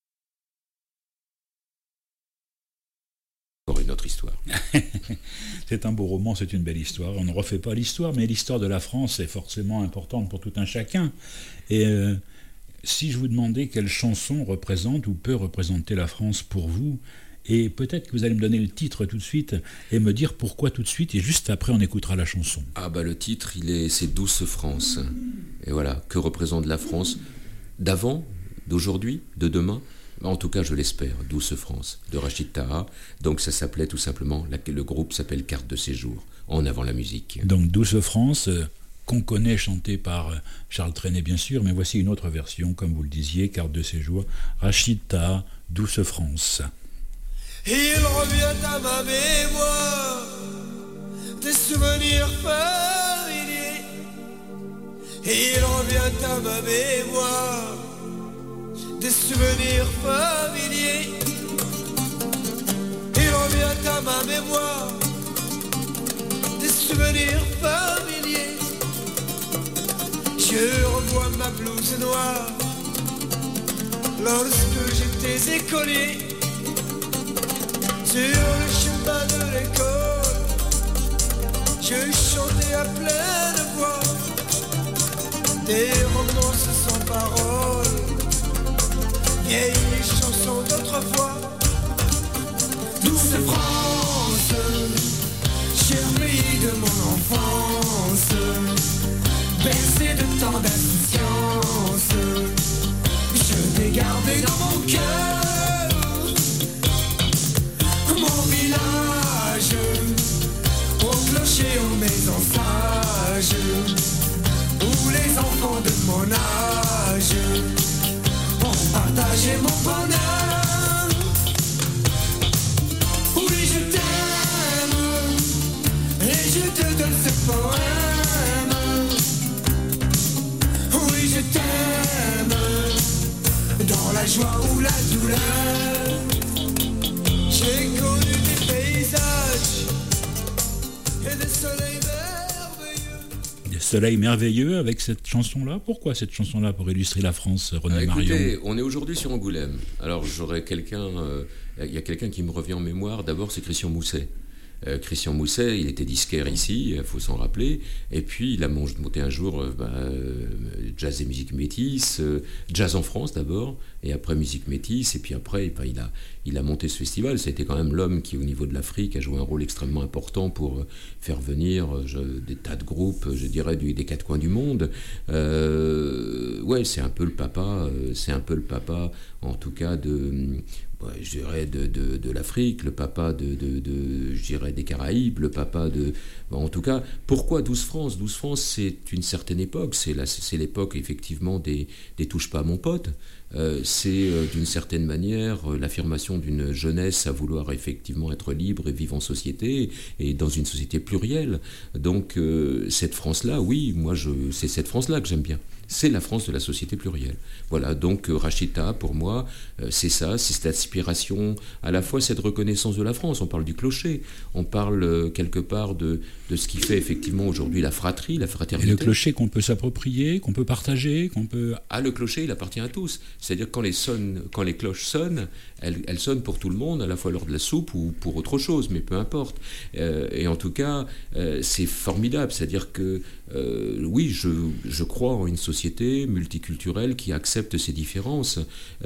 S2: encore une autre histoire.
S1: C'est un beau roman, c'est une belle histoire. On ne refait pas l'histoire, mais l'histoire de la France est forcément importante pour tout un chacun. Et... si je vous demandais quelle chanson représente ou peut représenter la France pour vous, et peut-être que vous allez me donner le titre tout de suite et me dire pourquoi tout de suite, et juste après on écoutera la chanson.
S2: Le titre, c'est Douce France. Et voilà, que représente la France d'avant, d'aujourd'hui, de demain ? En tout cas, je l'espère, Douce France, de Rachid Taha. Donc ça s'appelait tout simplement, le groupe s'appelle Carte de séjour, en avant la musique.
S1: Donc Douce France, qu'on connaît chanté par Charles Trenet bien sûr, mais voici une autre version, comme vous le disiez, Carte de séjour, Rachid Taha, Douce France.
S5: Il revient à ma mémoire des souvenirs familiers. Il revient à ma mémoire des souvenirs familiers. Il revient à ma mémoire des souvenirs familiers. Je revois ma blouse noire lorsque j'étais écolier. Sur le chemin de l'école, je chantais à pleine voix des romances sans paroles, vieilles chansons d'autrefois. Douce France, cher pays de mon enfance, bercé de tant d'insouciance, je t'ai gardé dans mon cœur. Mon village, au clocher, aux maisons sages, où les enfants de mon âge ont partagé mon bonheur. Oui, je t'aime, et je te donne ce poème. Oui, je t'aime, dans la joie ou la douleur. J'ai connu des paysages et des soleils merveilleux.
S1: Des soleils merveilleux avec cette chanson-là. Pourquoi cette chanson-là pour illustrer la France, René Marion?
S2: Écoutez, on est aujourd'hui sur Angoulême. Alors j'aurais quelqu'un, il y a quelqu'un qui me revient en mémoire. D'abord, c'est Christian Mousset. Christian Mousset, il était disquaire ici, il faut s'en rappeler, et puis il a monté un jour jazz et musique métisse, jazz en France d'abord, et après musique métisse, et puis après il a monté ce festival. C'était quand même l'homme qui, au niveau de l'Afrique, a joué un rôle extrêmement important pour faire venir des tas de groupes, je dirais, des quatre coins du monde. Ouais, c'est un peu le papa, en tout cas je dirais de l'Afrique, le papa je dirais des Caraïbes, le papa en tout cas, pourquoi 12 France ? 12 France, c'est une certaine époque, c'est l'époque effectivement des touche pas à mon pote. C'est d'une certaine manière l'affirmation d'une jeunesse à vouloir effectivement être libre et vivre en société et dans une société plurielle. Donc cette France-là, oui, c'est cette France-là que j'aime bien. C'est la France de la société plurielle. Voilà, donc Rachid Taha, pour moi, c'est ça, c'est cette aspiration, à la fois cette reconnaissance de la France. On parle du clocher, on parle quelque part de ce qui fait effectivement aujourd'hui la fratrie, la fraternité.
S1: Et le clocher qu'on peut s'approprier, qu'on peut partager, qu'on peut...
S2: Ah, le clocher, il appartient à tous. C'est-à-dire quand les cloches sonnent, elles sonnent pour tout le monde, à la fois lors de la soupe ou pour autre chose, mais peu importe. Et en tout cas, c'est formidable. C'est-à-dire que, oui, je crois en une société multiculturelle qui accepte ces différences.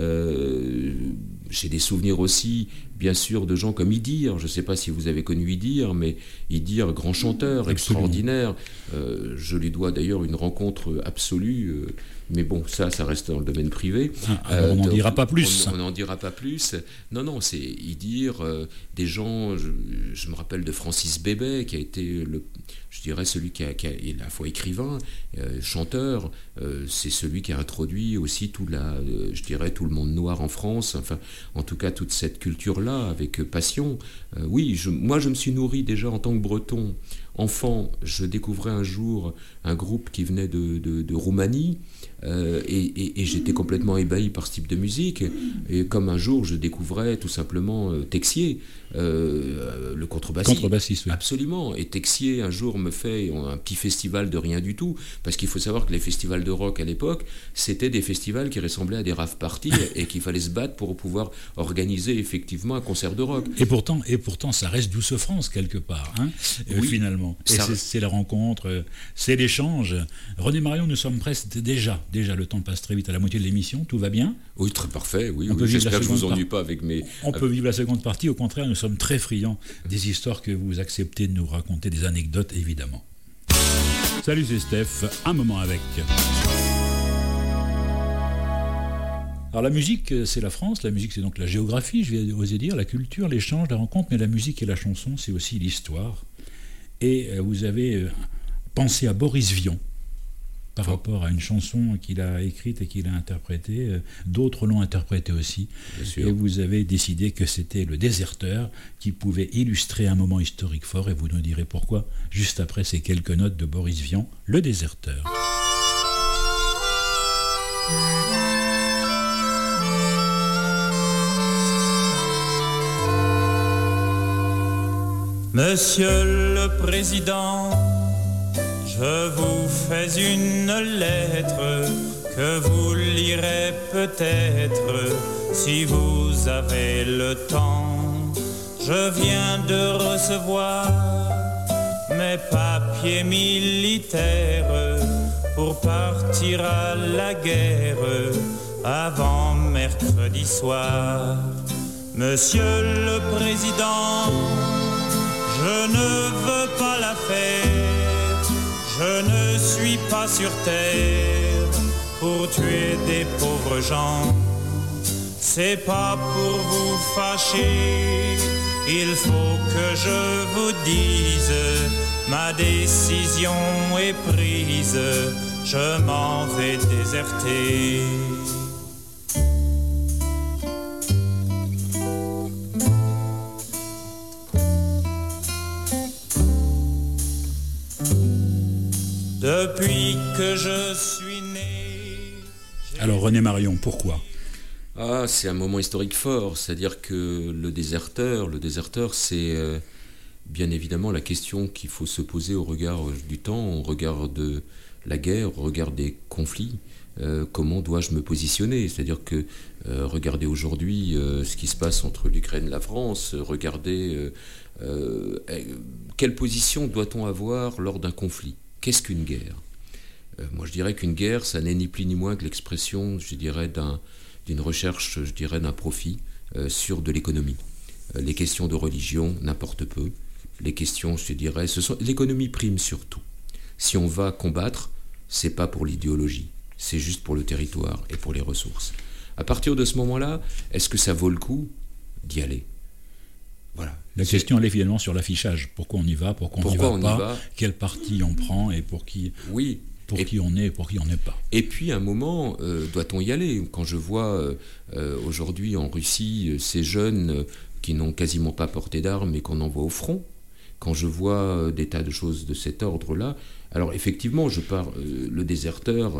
S2: J'ai des souvenirs aussi, bien sûr, de gens comme Idir. Je ne sais pas si vous avez connu Idir, mais Idir, grand chanteur, extraordinaire. Je lui dois d'ailleurs une rencontre absolue. Mais bon, ça reste dans le domaine privé.
S1: On n'en dira pas plus.
S2: On n'en dira pas plus. Non, c'est Idir, des gens... Je me rappelle de Francis Bébé, qui a été, je dirais, celui qui est à la fois écrivain, chanteur. C'est celui qui a introduit aussi je dirais, tout le monde noir en France. Enfin, en tout cas, toute cette culture-là, avec passion. Oui, moi, je me suis nourri déjà en tant que Breton. Enfant, je découvrais un jour un groupe qui venait de Roumanie, et j'étais complètement ébahi par ce type de musique. Et comme un jour, je découvrais tout simplement Texier, le contrebassiste.
S1: Oui.
S2: Absolument. Et Texier, un jour, me fait un petit festival de rien du tout, parce qu'il faut savoir que les festivals de rock à l'époque, c'était des festivals qui ressemblaient à des rave parties et qu'il fallait se battre pour pouvoir organiser effectivement un concert de rock.
S1: Et pourtant, ça reste Douce France quelque part, hein, oui, finalement. Et c'est la rencontre, c'est l'échange. René Marion, nous sommes presque déjà, le temps passe très vite à la moitié de l'émission, tout va bien ?
S2: Oui, très parfait, oui. J'espère que je ne vous ennuie pas avec mes...
S1: On peut vivre la seconde partie, au contraire, nous sommes très friands des histoires que vous acceptez de nous raconter, des anecdotes évidemment. Salut, c'est Steph, un moment avec... Alors la musique, c'est la France, la musique c'est donc la géographie, je vais oser dire, la culture, l'échange, la rencontre, mais la musique et la chanson, c'est aussi l'histoire. Et vous avez pensé à Boris Vian par rapport à une chanson qu'il a écrite et qu'il a interprétée. D'autres l'ont interprétée aussi. Et vous avez décidé que c'était Le Déserteur qui pouvait illustrer un moment historique fort, et vous nous direz pourquoi, juste après ces quelques notes de Boris Vian, Le Déserteur.
S9: Monsieur le Président, je vous fais une lettre que vous lirez peut-être si vous avez le temps. Je viens de recevoir mes papiers militaires pour partir à la guerre avant mercredi soir. Monsieur le Président, je ne veux pas la fête, je ne suis pas sur terre pour tuer des pauvres gens. C'est pas pour vous fâcher, il faut que je vous dise, ma décision est prise, je m'en vais déserter. Depuis que je suis né...
S1: Alors René Marion, pourquoi ?
S2: C'est un moment historique fort, c'est-à-dire que le déserteur, c'est bien évidemment la question qu'il faut se poser au regard du temps, au regard de la guerre, au regard des conflits. Comment dois-je me positionner ? C'est-à-dire que regardez aujourd'hui ce qui se passe entre l'Ukraine et la France, regardez quelle position doit-on avoir lors d'un conflit ? Qu'est-ce qu'une guerre ? Moi je dirais qu'une guerre, ça n'est ni plus ni moins que l'expression, je dirais, d'une recherche, je dirais, d'un profit sur de l'économie. Les questions de religion n'importe peu. Les questions, je dirais, l'économie prime surtout. Si on va combattre, c'est pas pour l'idéologie, c'est juste pour le territoire et pour les ressources. À partir de ce moment-là, est-ce que ça vaut le coup d'y aller ? Voilà.
S1: La question, elle est finalement sur l'affichage. Pourquoi on y va, pourquoi on n'y va pas, quel parti on prend et pour qui, qui on est et pour qui on n'est pas.
S2: Et puis, à un moment, doit-on y aller ? Quand je vois aujourd'hui en Russie ces jeunes qui n'ont quasiment pas porté d'armes et qu'on envoie au front, quand je vois des tas de choses de cet ordre-là, alors effectivement, le déserteur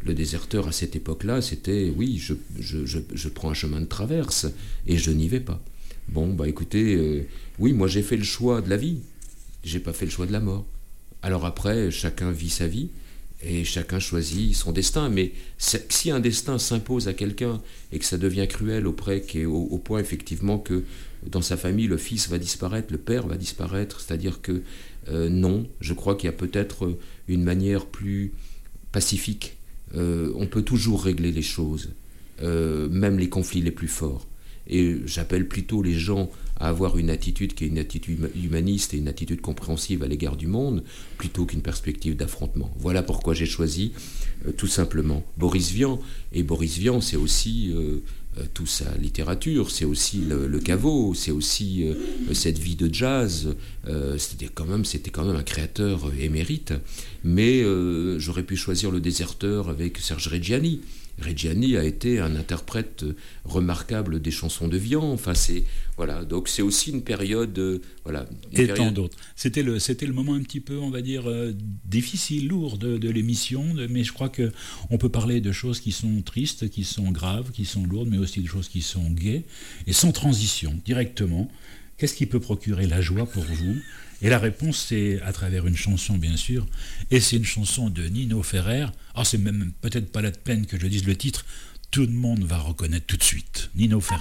S2: à cette époque-là, c'était, oui, je prends un chemin de traverse et je n'y vais pas. Bon, écoutez, oui, moi j'ai fait le choix de la vie, j'ai pas fait le choix de la mort. Alors après, chacun vit sa vie et chacun choisit son destin. Mais si un destin s'impose à quelqu'un et que ça devient cruel au point effectivement que dans sa famille, le fils va disparaître, le père va disparaître, c'est-à-dire que non, je crois qu'il y a peut-être une manière plus pacifique. On peut toujours régler les choses, même les conflits les plus forts. Et j'appelle plutôt les gens à avoir une attitude qui est une attitude humaniste et une attitude compréhensive à l'égard du monde, plutôt qu'une perspective d'affrontement. Voilà pourquoi j'ai choisi, tout simplement, Boris Vian. Et Boris Vian, c'est aussi toute sa littérature, c'est aussi le caveau, c'est aussi cette vie de jazz. C'était quand même un créateur émérite. Mais j'aurais pu choisir Le Déserteur avec Serge Reggiani. Reggiani a été un interprète remarquable des chansons de Vian. Enfin, donc c'est aussi une période,
S1: tant d'autres. C'était le moment un petit peu, on va dire, difficile, lourd de l'émission, mais je crois que on peut parler de choses qui sont tristes, qui sont graves, qui sont lourdes, mais aussi de choses qui sont gaies, et sans transition, directement. Qu'est-ce qui peut procurer la joie pour vous ? Et la réponse, c'est à travers une chanson, bien sûr. Et c'est une chanson de Nino Ferrer. C'est même peut-être pas la peine que je dise le titre. Tout le monde va reconnaître tout de suite. Nino Ferrer.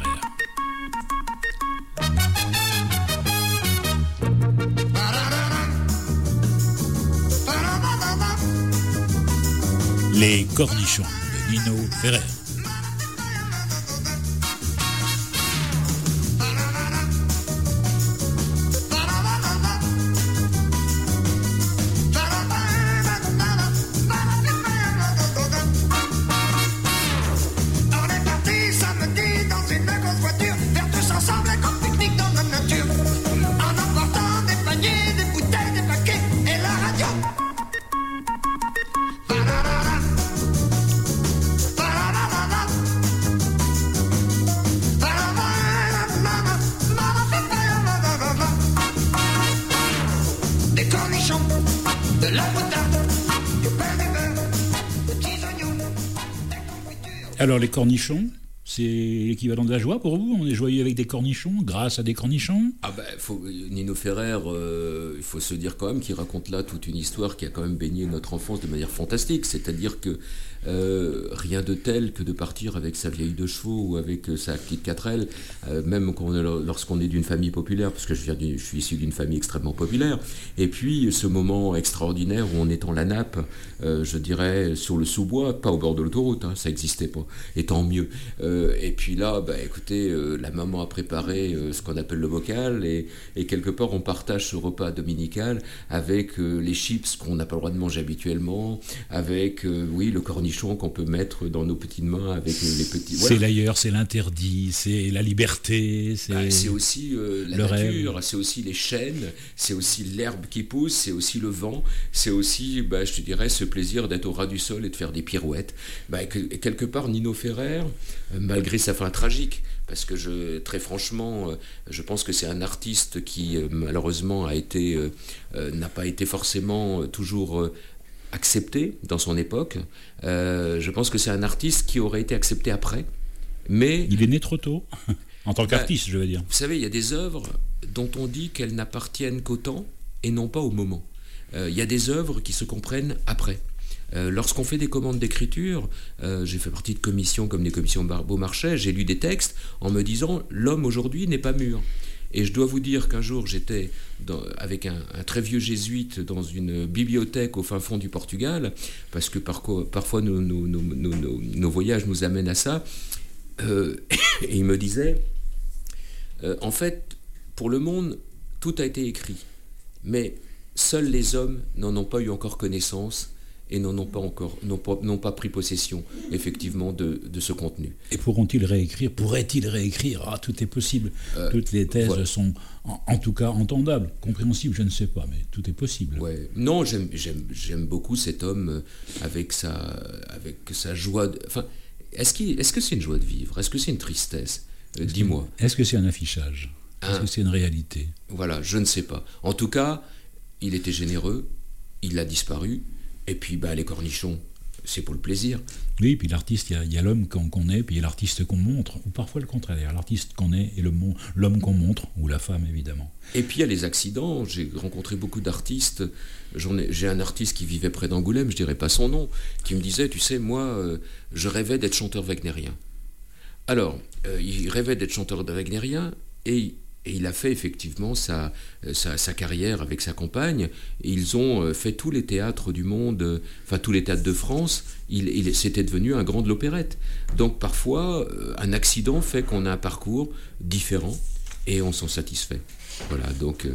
S1: Les cornichons de Nino Ferrer.
S5: On est parti
S1: Alors les cornichons, c'est l'équivalent de la joie pour vous? On est joyeux avec des cornichons, grâce à des cornichons?
S2: Nino Ferrer, il faut se dire quand même qu'il raconte là toute une histoire qui a quand même baigné notre enfance de manière fantastique. C'est-à-dire que rien de tel que de partir avec sa vieille de chevaux ou avec sa petite 4L, même lorsqu'on est d'une famille populaire, parce que je suis issu d'une famille extrêmement populaire. Et puis ce moment extraordinaire où on étend la nappe, je dirais, sur le sous-bois, pas au bord de l'autoroute, ça n'existait pas, et tant mieux. Et puis là, écoutez, la maman a préparé ce qu'on appelle le bocal, et quelque part on partage ce repas dominical avec les chips qu'on n'a pas le droit de manger habituellement, avec le cornichon qu'on peut mettre dans nos petites mains avec les petits...
S1: Voilà. C'est l'ailleurs, c'est l'interdit, c'est la liberté,
S2: c'est aussi la nature,
S1: rêve.
S2: C'est aussi les chênes, c'est aussi l'herbe qui pousse, c'est aussi le vent, c'est aussi, je te dirais, ce plaisir d'être au ras du sol et de faire des pirouettes. Quelque part, Nino Ferrer, malgré sa fin tragique, parce que très franchement, je pense que c'est un artiste qui malheureusement n'a pas été forcément toujours accepté dans son époque. Je pense que c'est un artiste qui aurait été accepté après, mais...
S1: Il est né trop tôt, en tant qu'artiste, je veux dire.
S2: Vous savez, il y a des œuvres dont on dit qu'elles n'appartiennent qu'au temps et non pas au moment. Il y a des œuvres qui se comprennent après. Lorsqu'on fait des commandes d'écriture, j'ai fait partie de commissions comme les commissions Beaumarchais, j'ai lu des textes en me disant « l'homme aujourd'hui n'est pas mûr ». Et je dois vous dire qu'un jour, j'étais avec un très vieux jésuite dans une bibliothèque au fin fond du Portugal, parce que parfois nos voyages nous amènent à ça, et il me disait, en fait, pour le monde, tout a été écrit, mais seuls les hommes n'en ont pas eu encore connaissance, et n'ont pas pris possession, effectivement, de ce contenu.
S1: Et pourraient-ils réécrire? Tout est possible. Toutes les thèses sont, en tout cas, entendables, compréhensibles, je ne sais pas, mais tout est possible.
S2: Ouais. Non, j'aime beaucoup cet homme avec sa joie... Est-ce que c'est une joie de vivre? Est-ce que c'est une tristesse? Dis-moi.
S1: Est-ce que c'est un affichage? Est-ce que c'est une réalité?
S2: Voilà, je ne sais pas. En tout cas, il était généreux, il a disparu. Et puis les cornichons, c'est pour le plaisir.
S1: Oui, puis l'artiste, il y a l'homme qu'on est, puis il y a l'artiste qu'on montre, ou parfois le contraire, l'artiste qu'on est et l'homme qu'on montre, ou la femme évidemment.
S2: Et puis il y a les accidents, j'ai rencontré beaucoup d'artistes, j'ai un artiste qui vivait près d'Angoulême, je dirais pas son nom, qui me disait, tu sais, moi, je rêvais d'être chanteur wagnérien. Alors, il rêvait d'être chanteur wagnérien, et il a fait effectivement sa carrière avec sa compagne. Et ils ont fait tous les théâtres du monde, tous les théâtres de France. C'était devenu un grand de l'opérette. Donc parfois, un accident fait qu'on a un parcours différent et on s'en satisfait. Voilà, donc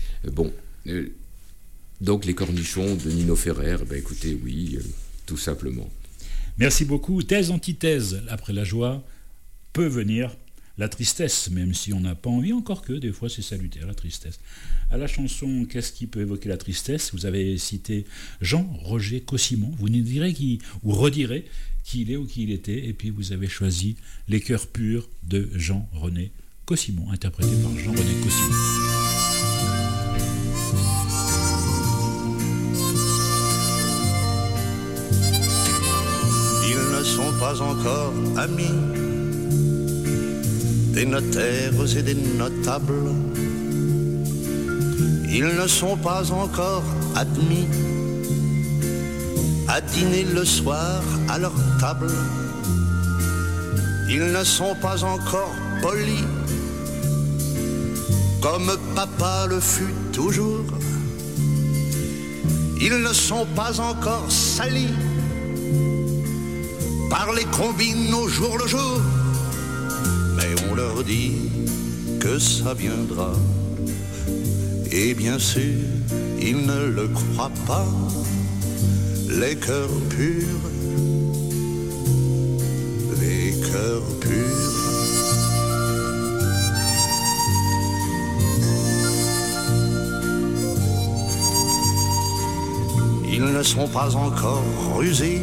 S2: donc les cornichons de Nino Ferrer, écoutez, oui, tout simplement.
S1: Merci beaucoup. Thèse, antithèse, après la joie peut venir la tristesse, même si on n'a pas envie, encore que des fois c'est salutaire, la tristesse. À la chanson, qu'est-ce qui peut évoquer la tristesse? Vous avez cité Jean-Roger Cossimon, vous nous direz ou redirez qui il est ou qui il était, et puis vous avez choisi Les cœurs purs de Jean-René Cossimon, interprété par Jean-René Cossimon.
S5: Ils ne sont pas encore amis des notaires et des notables. Ils ne sont pas encore admis à dîner le soir à leur table. Ils ne sont pas encore polis comme papa le fut toujours. Ils ne sont pas encore salis par les combines au jour le jour. Mais on leur dit que ça viendra. Et bien sûr, ils ne le croient pas. Les cœurs purs, les cœurs purs. Ils ne sont pas encore rusés,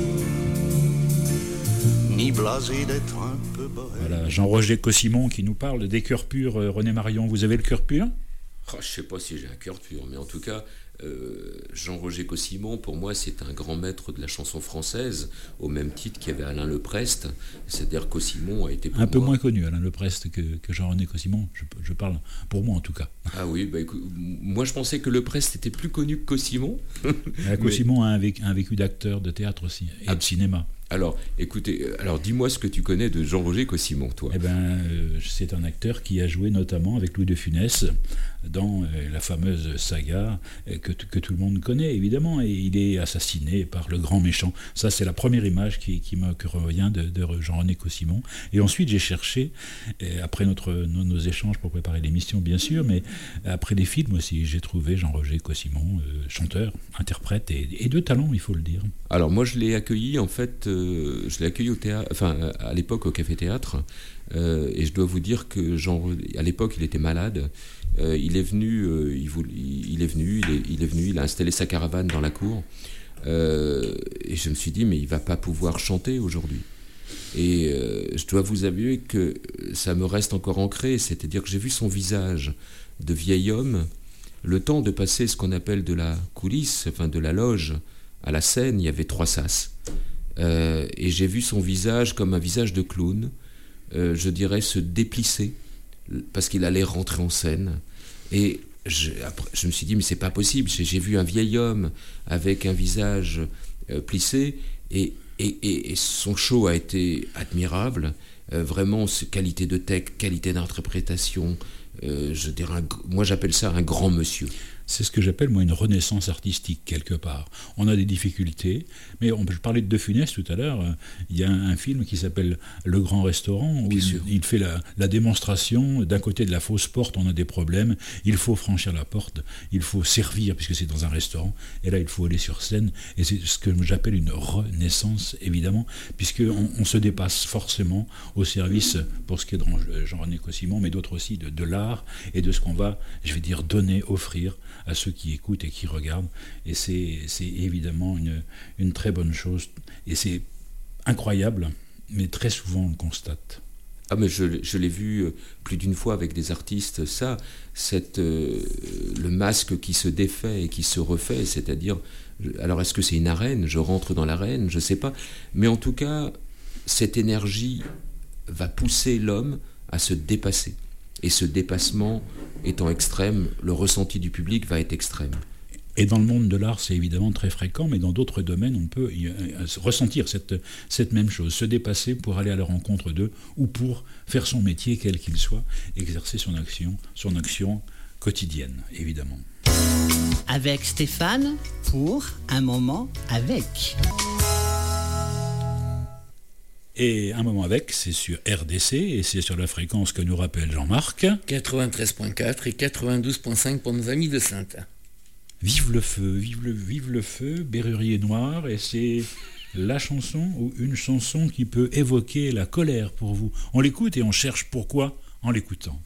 S5: ni blasés d'être un peu bohème.
S1: Voilà, Jean-Roger Cossimon qui nous parle des cœurs purs. René Marion, vous avez le cœur pur?
S2: Je ne sais pas si j'ai un cœur pur, mais en tout cas, Jean-Roger Caussimon, pour moi, c'est un grand maître de la chanson française, au même titre qu'il y avait Alain Leprest. C'est-à-dire Caussimon a été pour
S1: un peu moins connu, Alain Leprest, que Jean-René Caussimon. Je parle pour moi, en tout cas.
S2: Ah oui, écoute, moi je pensais que Leprest était plus connu que Caussimon.
S1: Caussimon a un vécu d'acteur de théâtre aussi, et de cinéma.
S2: Alors, écoutez, dis-moi ce que tu connais de Jean-Roger Caussimon, toi.
S1: C'est un acteur qui a joué notamment avec Louis de Funès dans la fameuse saga que tout le monde connaît, évidemment, et il est assassiné par le grand méchant. Ça, c'est la première image qui me revient de Jean-René Caussimon. Et ensuite, j'ai cherché, après nos échanges pour préparer l'émission, bien sûr, mais après les films aussi, j'ai trouvé Jean-Roger Caussimon, chanteur, interprète et de talent, il faut le dire.
S2: Alors, moi, je l'ai accueilli, en fait, au théâtre, à l'époque au Café Théâtre, et je dois vous dire que à l'époque il était malade. Il est venu, il a installé sa caravane dans la cour, et je me suis dit mais il va pas pouvoir chanter aujourd'hui. Et je dois vous avouer que ça me reste encore ancré, c'est-à-dire que j'ai vu son visage de vieil homme, le temps de passer ce qu'on appelle de la coulisse, de la loge à la scène, il y avait 3 sas. Et j'ai vu son visage comme un visage de clown, je dirais se déplisser, parce qu'il allait rentrer en scène. Et après, je me suis dit, mais c'est pas possible, j'ai vu un vieil homme avec un visage plissé, et son show a été admirable, vraiment, qualité de texte, qualité d'interprétation, je dirais, moi j'appelle ça un grand monsieur.
S1: C'est ce que j'appelle, moi, une renaissance artistique, quelque part. On a des difficultés, mais je parlais de Funès tout à l'heure, il y a un film qui s'appelle Le Grand Restaurant, où il fait la démonstration, d'un côté de la fausse porte, on a des problèmes, il faut franchir la porte, il faut servir, puisque c'est dans un restaurant, et là, il faut aller sur scène, et c'est ce que j'appelle une renaissance, évidemment, puisqu'on se dépasse forcément au service, pour ce qui est de Jean-René Caussimon, mais d'autres aussi, de l'art, et de ce qu'on va, je vais dire, donner, offrir, à ceux qui écoutent et qui regardent, et c'est évidemment une très bonne chose, et c'est incroyable, mais très souvent on le constate.
S2: Ah mais je l'ai vu plus d'une fois avec des artistes, le masque qui se défait et qui se refait, c'est-à-dire, alors est-ce que c'est une arène, je rentre dans l'arène, je sais pas, mais en tout cas, cette énergie va pousser l'homme à se dépasser. Et ce dépassement étant extrême, le ressenti du public va être extrême.
S1: Et dans le monde de l'art, c'est évidemment très fréquent, mais dans d'autres domaines, on peut ressentir cette même chose, se dépasser pour aller à la rencontre d'eux, ou pour faire son métier, quel qu'il soit, exercer son action quotidienne, évidemment.
S3: Avec Stéphane, pour un moment avec.
S1: Et un moment avec, c'est sur RDC, et c'est sur la fréquence que nous rappelle Jean-Marc.
S7: 93.4 et 92.5 pour nos amis de Saintes.
S1: Vive le feu, vive le feu, Berrurier Noir, et c'est la chanson ou une chanson qui peut évoquer la colère pour vous. On l'écoute et on cherche pourquoi en l'écoutant.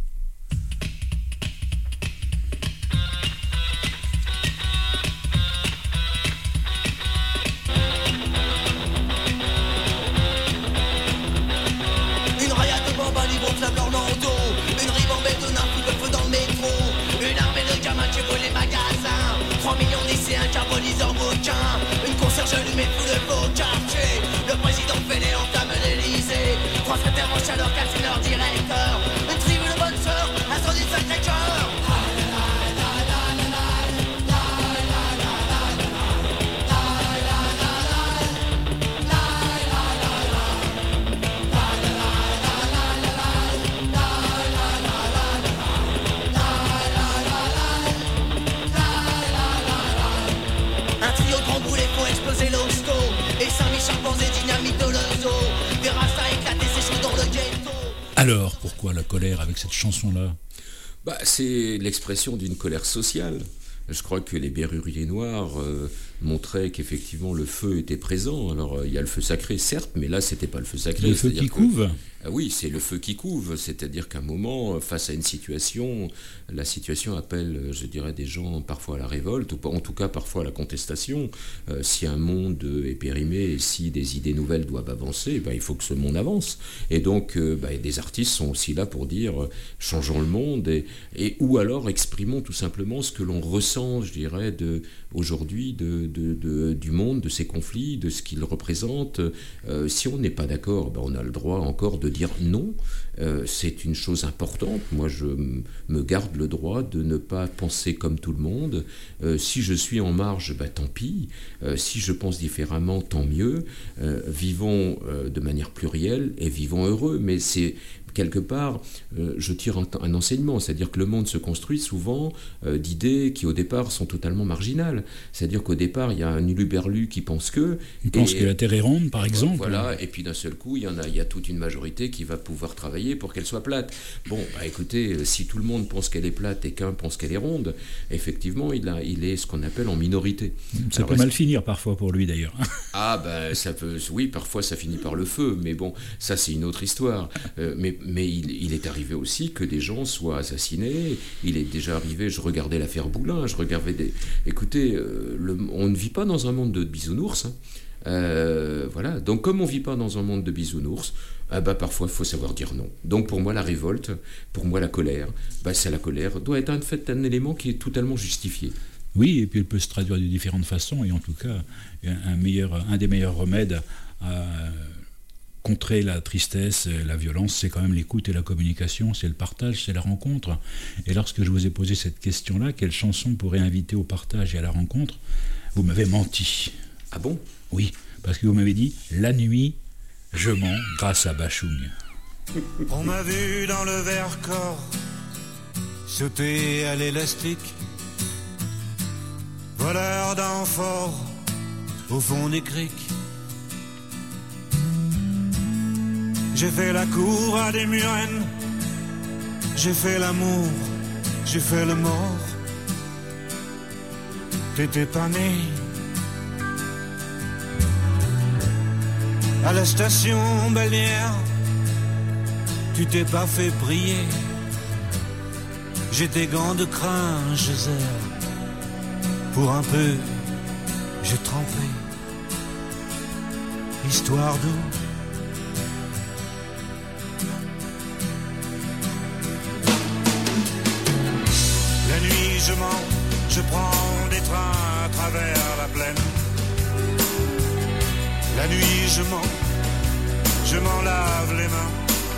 S10: Une concierge allumée tout le beau quartier. Le président fêlé entame l'Elysée. 3 secrétaires en chaleur cassent leur directeur. Une tribu de bonne sœur, incendie de Sacré-Cœur. Exploser l'hosto et Saint-Michel posé dynamite de l'ozo. Des rastas éclatés, c'est chaud dans le ghetto.
S1: Alors, pourquoi la colère avec cette chanson-là ?
S2: C'est l'expression d'une colère sociale. Je crois que les Berruriers Noirs montrait qu'effectivement le feu était présent. Alors il y a le feu sacré, certes, mais là c'était pas le feu sacré.
S1: Le feu qui couve.
S2: Oui, c'est le feu qui couve, c'est-à-dire qu'à un moment, face à une situation, la situation appelle, je dirais, des gens parfois à la révolte, ou en tout cas parfois à la contestation. Si un monde est périmé et si des idées nouvelles doivent avancer, il faut que ce monde avance. Et donc, des artistes sont aussi là pour dire changeons le monde, et ou alors exprimons tout simplement ce que l'on ressent, je dirais, aujourd'hui du monde, de ses conflits, de ce qu'il représente. Si on n'est pas d'accord, on a le droit encore de dire non. C'est une chose importante. Moi, je me garde le droit de ne pas penser comme tout le monde. Si je suis en marge, tant pis. Si je pense différemment, tant mieux. Vivons de manière plurielle et vivons heureux. Mais c'est quelque part, je tire un enseignement, c'est-à-dire que le monde se construit souvent d'idées qui au départ sont totalement marginales. C'est-à-dire qu'au départ, il y a un uluberlu qui pense que...
S1: Il pense que la Terre est ronde, par exemple.
S2: Voilà, et puis d'un seul coup, il y a toute une majorité qui va pouvoir travailler pour qu'elle soit plate. Bon, écoutez, si tout le monde pense qu'elle est plate et qu'un pense qu'elle est ronde, effectivement, il est ce qu'on appelle en minorité.
S1: Ça peut mal finir parfois pour lui, d'ailleurs.
S2: Ça peut... Oui, parfois ça finit par le feu, mais bon, ça c'est une autre histoire. Mais il est arrivé aussi que des gens soient assassinés. Il est déjà arrivé, je regardais l'affaire Boulin, Écoutez, on ne vit pas dans un monde de bisounours. Voilà. Donc comme on ne vit pas dans un monde de bisounours, parfois il faut savoir dire non. Donc pour moi la révolte, pour moi la colère, c'est la colère, doit être un élément qui est totalement justifié.
S1: Oui, et puis elle peut se traduire de différentes façons, et en tout cas, un des meilleurs remèdes à contrer la tristesse, la violence, c'est quand même l'écoute et la communication, c'est le partage, c'est la rencontre. Et lorsque je vous ai posé cette question-là, quelle chanson pourrait inviter au partage et à la rencontre, vous m'avez menti.
S2: Ah bon ?
S1: Oui, parce que vous m'avez dit « La nuit, je mens grâce à Bachung ».
S9: On m'a vu dans le Vercors sauter à l'élastique, voleur d'amphores au fond des criques. J'ai fait la cour à des murennes, j'ai fait l'amour, j'ai fait le mort. T'étais pas né. À la station balnéaire, tu t'es pas fait prier. J'ai des gants de crin, je serre. Pour un peu, j'ai trempé. Histoire d'eau. La nuit je mens, je prends des trains à travers la plaine. La nuit je mens, je m'en lave les mains.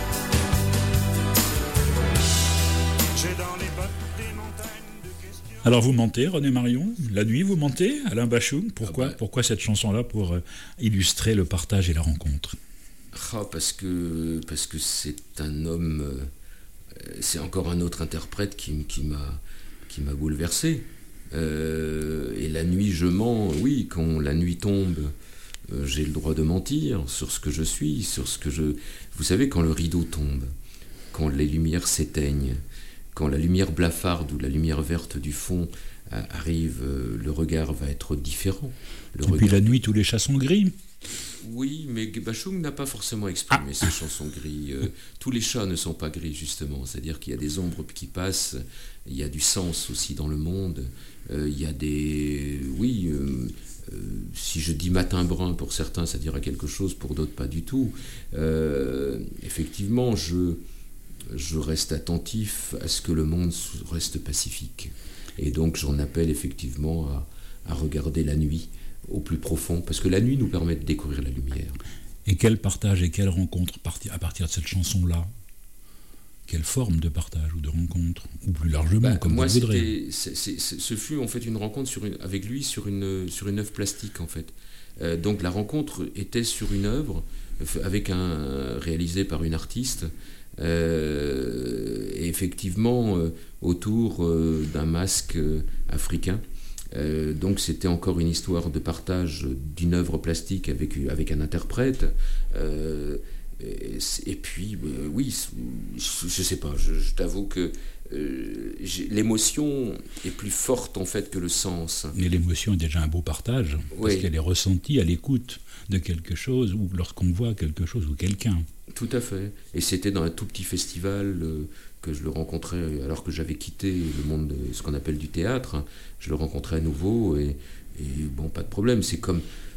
S9: J'ai dans les bottes des montagnes de questions.
S1: Alors vous mentez, René Marion, la nuit vous mentez, Alain Bachung, pourquoi cette chanson-là pour illustrer le partage et la rencontre?
S2: Parce que c'est un homme, c'est encore un autre interprète qui m'a bouleversé. Et la nuit je mens, oui, quand la nuit tombe, j'ai le droit de mentir sur ce que je suis, sur ce que je... Vous savez, quand le rideau tombe, quand les lumières s'éteignent, quand la lumière blafarde ou la lumière verte du fond arrive, le regard va être différent.
S1: Puis la nuit, tous les chats sont gris.
S2: Oui, mais Bachung n'a pas forcément exprimé ces chansons gris. Tous les chats ne sont pas gris, justement. C'est-à-dire qu'il y a des ombres qui passent, il y a du sens aussi dans le monde. Il y a des... Oui, si je dis matin brun, pour certains, ça dira quelque chose, pour d'autres, pas du tout. Effectivement, je reste attentif à ce que le monde reste pacifique. Et donc, j'en appelle effectivement à regarder la nuit au plus profond, parce que la nuit nous permet de découvrir la lumière.
S1: Et quel partage et quelle rencontre à partir de cette chanson-là? Quelle forme de partage ou de rencontre? Ou plus largement, comme
S2: moi,
S1: vous voudrez.
S2: Ce fut en fait une rencontre avec lui sur une œuvre plastique, en fait. Donc la rencontre était sur une œuvre réalisée par une artiste, et effectivement autour d'un masque africain. Donc c'était encore une histoire de partage d'une œuvre plastique avec un interprète. Et puis oui, je sais pas, je t'avoue que l'émotion est plus forte en fait que le sens.
S1: Mais l'émotion est déjà un beau partage, parce qu'elle est ressentie à l'écoute de quelque chose, ou lorsqu'on voit quelque chose ou quelqu'un.
S2: Tout à fait. Et c'était dans un tout petit festival que je le rencontrais, alors que j'avais quitté le monde de ce qu'on appelle du théâtre. Je le rencontrais à nouveau, et bon, pas de problème. C'est comme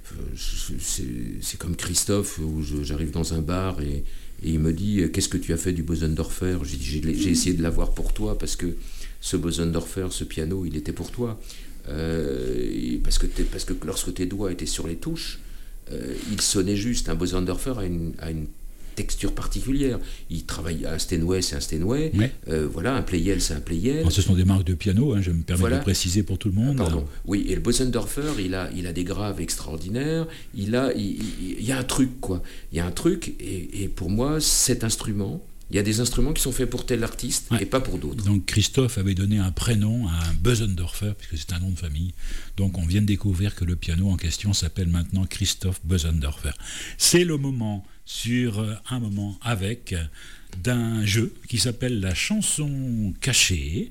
S2: Christophe, où j'arrive dans un bar et il me dit « Qu'est-ce que tu as fait du Bosendorfer ?» J'ai dit « J'ai essayé de l'avoir pour toi, parce que ce Bosendorfer, ce piano, il était pour toi. Parce que lorsque tes doigts étaient sur les touches, il sonnait juste. Un Bosendorfer a une texture particulière. Il travaille un Steinway, c'est un Steinway. Ouais. Voilà, un Pleyel, c'est un Pleyel.
S1: Alors, ce sont des marques de piano, hein, je me permets de préciser pour tout le monde.
S2: Pardon. Oui, et le Bosendorfer, il a des graves extraordinaires. Il y a un truc, quoi. Il y a un truc, et pour moi, cet instrument, il y a des instruments qui sont faits pour tel artiste et pas pour d'autres.
S1: Donc Christophe avait donné un prénom à un Bosendorfer, puisque c'est un nom de famille. Donc on vient de découvrir que le piano en question s'appelle maintenant Christoph Bosendorfer. C'est le moment sur Un moment avec d'un jeu qui s'appelle la chanson cachée.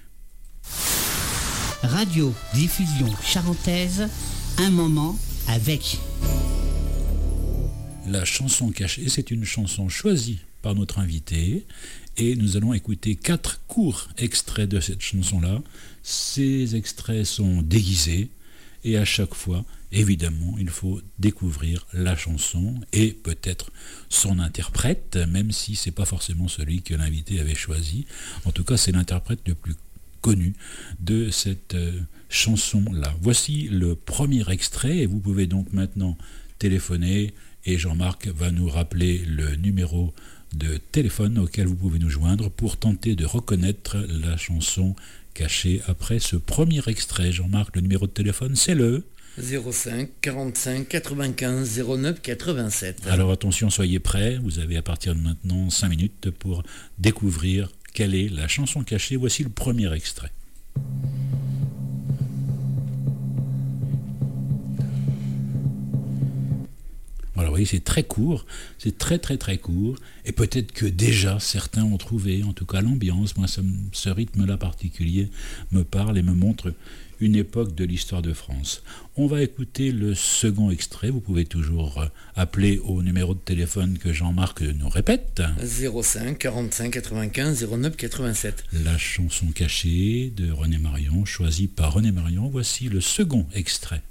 S3: Radio Diffusion Charentaise, Un moment avec.
S1: La chanson cachée, c'est une chanson choisie par notre invité, et nous allons écouter 4 courts extraits de cette chanson-là. Ces extraits sont déguisés, et à chaque fois, évidemment, il faut découvrir la chanson et peut-être son interprète, même si c'est pas forcément celui que l'invité avait choisi. En tout cas, c'est l'interprète le plus connu de cette chanson-là. Voici le premier extrait, et vous pouvez donc maintenant téléphoner, et Jean-Marc va nous rappeler le numéro de téléphone auquel vous pouvez nous joindre pour tenter de reconnaître la chanson cachée après ce premier extrait. Jean-Marc, le numéro de téléphone, c'est le
S7: 05 45 95 09 87.
S1: Alors attention, soyez prêts, vous avez à partir de maintenant 5 minutes pour découvrir quelle est la chanson cachée. Voici le premier extrait. Voilà, vous voyez, c'est très court, c'est très très très court, et peut-être que déjà certains ont trouvé, en tout cas l'ambiance, moi ce rythme-là particulier me parle et me montre une époque de l'histoire de France. On va écouter le second extrait, vous pouvez toujours appeler au numéro de téléphone que Jean-Marc nous répète.
S7: 05 45 95 09 87.
S1: La chanson cachée de René Marion, choisie par René Marion, voici le second extrait.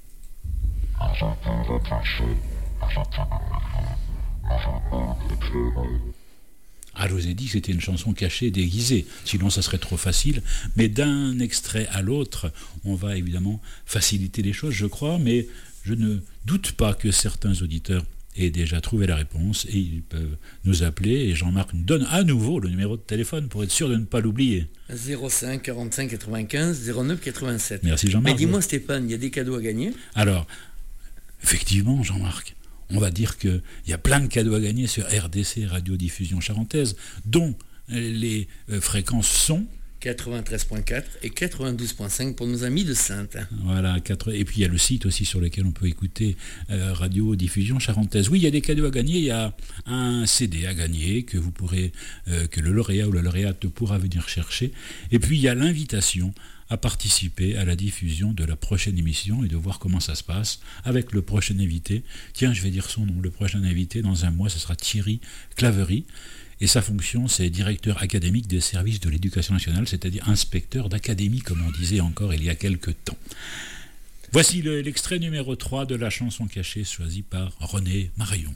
S1: Ah, je vous ai dit que c'était une chanson cachée, déguisée, sinon ça serait trop facile, mais d'un extrait à l'autre, on va évidemment faciliter les choses, je crois, mais je ne doute pas que certains auditeurs aient déjà trouvé la réponse, et ils peuvent nous appeler, et Jean-Marc nous donne à nouveau le numéro de téléphone pour être sûr de ne pas l'oublier.
S7: 05 45 95 09 87.
S1: Merci Jean-Marc.
S7: Mais dis-moi Stéphane, il y a des cadeaux à gagner?
S1: Alors, effectivement Jean-Marc, on va dire qu'il y a plein de cadeaux à gagner sur RDC, Radio Diffusion Charentaise, dont les fréquences sont
S7: 93.4 et 92.5 pour nos amis de Saintes.
S1: Voilà, et puis il y a le site aussi sur lequel on peut écouter Radio Diffusion Charentaise. Oui, il y a des cadeaux à gagner, il y a un CD à gagner que vous pourrez, que le lauréat ou la lauréate pourra venir chercher. Et puis il y a l'invitation à participer à la diffusion de la prochaine émission et de voir comment ça se passe avec le prochain invité. Tiens, je vais dire son nom. Le prochain invité, dans un mois, ce sera Thierry Claverie. Et sa fonction, c'est directeur académique des services de l'éducation nationale, c'est-à-dire inspecteur d'académie, comme on disait encore il y a quelque temps. Voici l'extrait numéro 3 de la chanson cachée choisie par René Marion.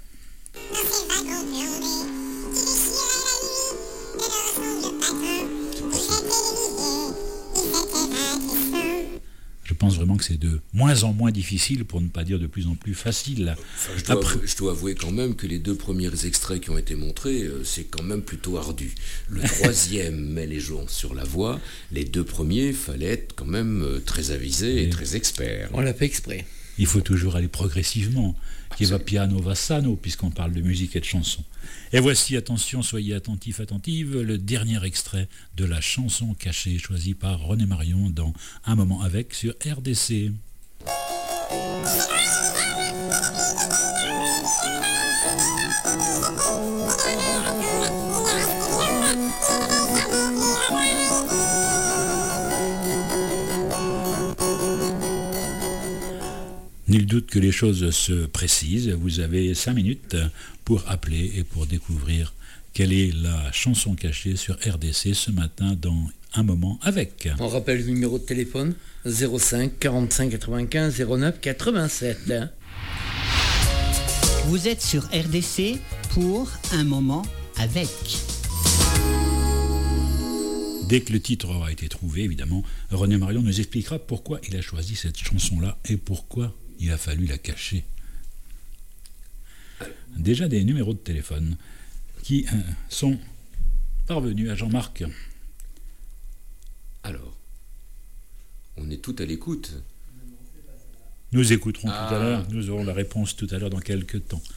S1: Je pense vraiment que c'est de moins en moins difficile, pour ne pas dire de plus en plus facile.
S2: Enfin, je dois avouer quand même que les 2 premiers extraits qui ont été montrés, c'est quand même plutôt ardu. Le troisième met les gens sur la voie. Les 2 premiers, fallait être quand même très avisé et très expert.
S7: On l'a fait exprès.
S1: Il faut toujours aller progressivement. Qui va piano va sano, puisqu'on parle de musique et de chanson. Et voici, attention, soyez attentifs, attentives, le dernier extrait de la chanson cachée choisie par René Marion dans Un moment avec sur RDC. Nul doute que les choses se précisent. Vous avez 5 minutes pour appeler et pour découvrir quelle est la chanson cachée sur RDC ce matin dans Un moment avec.
S7: On rappelle le numéro de téléphone 05 45 95 09 87.
S3: Vous êtes sur RDC pour Un moment avec.
S1: Dès que le titre aura été trouvé, évidemment, René Marion nous expliquera pourquoi il a choisi cette chanson-là et pourquoi il a fallu la cacher. Déjà des numéros de téléphone qui sont parvenus à Jean-Marc.
S2: Alors, on est tout à l'écoute.
S1: Nous écouterons tout à l'heure, nous aurons la réponse tout à l'heure dans quelques temps.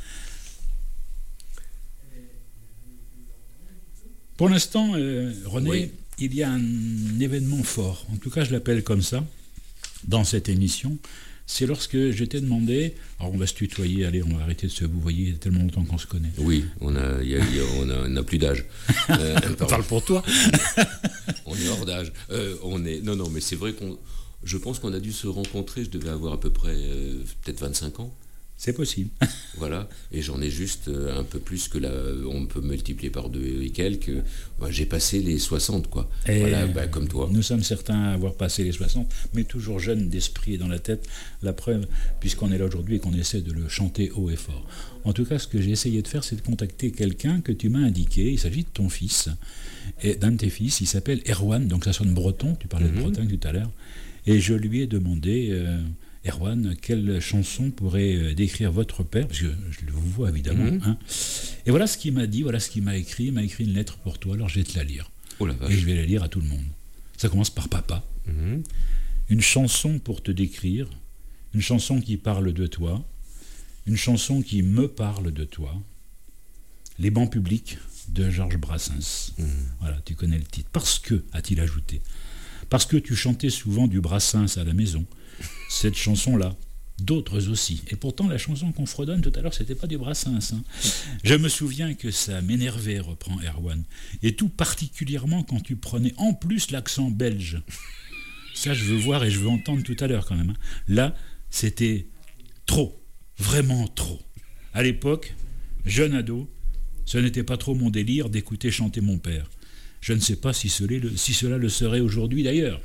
S1: Pour l'instant, René, oui. Il y a un événement fort, en tout cas je l'appelle comme ça, dans cette émission. C'est lorsque je t'ai demandé, alors on va se tutoyer, allez, on va arrêter de se vouvoyer, il y a tellement longtemps qu'on se connaît.
S2: Oui, on n'a plus d'âge.
S1: Parle pour toi.
S2: On est hors d'âge. Non, mais c'est vrai je pense qu'on a dû se rencontrer, je devais avoir à peu près peut-être 25 ans.
S1: C'est possible.
S2: Voilà, et j'en ai juste un peu plus que là, on peut multiplier par 2 et quelques. J'ai passé les 60, quoi. Et voilà, comme toi.
S1: Nous sommes certains à avoir passé les 60, mais toujours jeunes d'esprit et dans la tête. La preuve, puisqu'on est là aujourd'hui et qu'on essaie de le chanter haut et fort. En tout cas, ce que j'ai essayé de faire, c'est de contacter quelqu'un que tu m'as indiqué. Il s'agit de ton fils, et d'un de tes fils. Il s'appelle Erwan, donc ça sonne breton. Tu parlais de Bretagne tout à l'heure. Et je lui ai demandé... Erwan, quelle chanson pourrait décrire votre père, parce que je le vois évidemment. Hein. Et voilà ce qu'il m'a dit, voilà ce qu'il m'a écrit. Il m'a écrit une lettre pour toi, alors je vais te la lire.
S2: Oh la vache.
S1: Et je vais la lire à tout le monde. Ça commence par papa. Une chanson pour te décrire, une chanson qui parle de toi, une chanson qui me parle de toi. Les bancs publics de Georges Brassens. Voilà, tu connais le titre. Parce que, a-t-il ajouté, parce que tu chantais souvent du Brassens à la maison. Cette chanson-là, d'autres aussi. Et pourtant, la chanson qu'on fredonne tout à l'heure, c'était pas du Brassens. Hein. Je me souviens que ça m'énervait, reprend Erwan. Et tout particulièrement quand tu prenais en plus l'accent belge. Ça, je veux voir et je veux entendre tout à l'heure quand même. Hein. Là, c'était trop. Vraiment trop. À l'époque, jeune ado, ce n'était pas trop mon délire d'écouter chanter mon père. Je ne sais pas si cela le serait aujourd'hui d'ailleurs.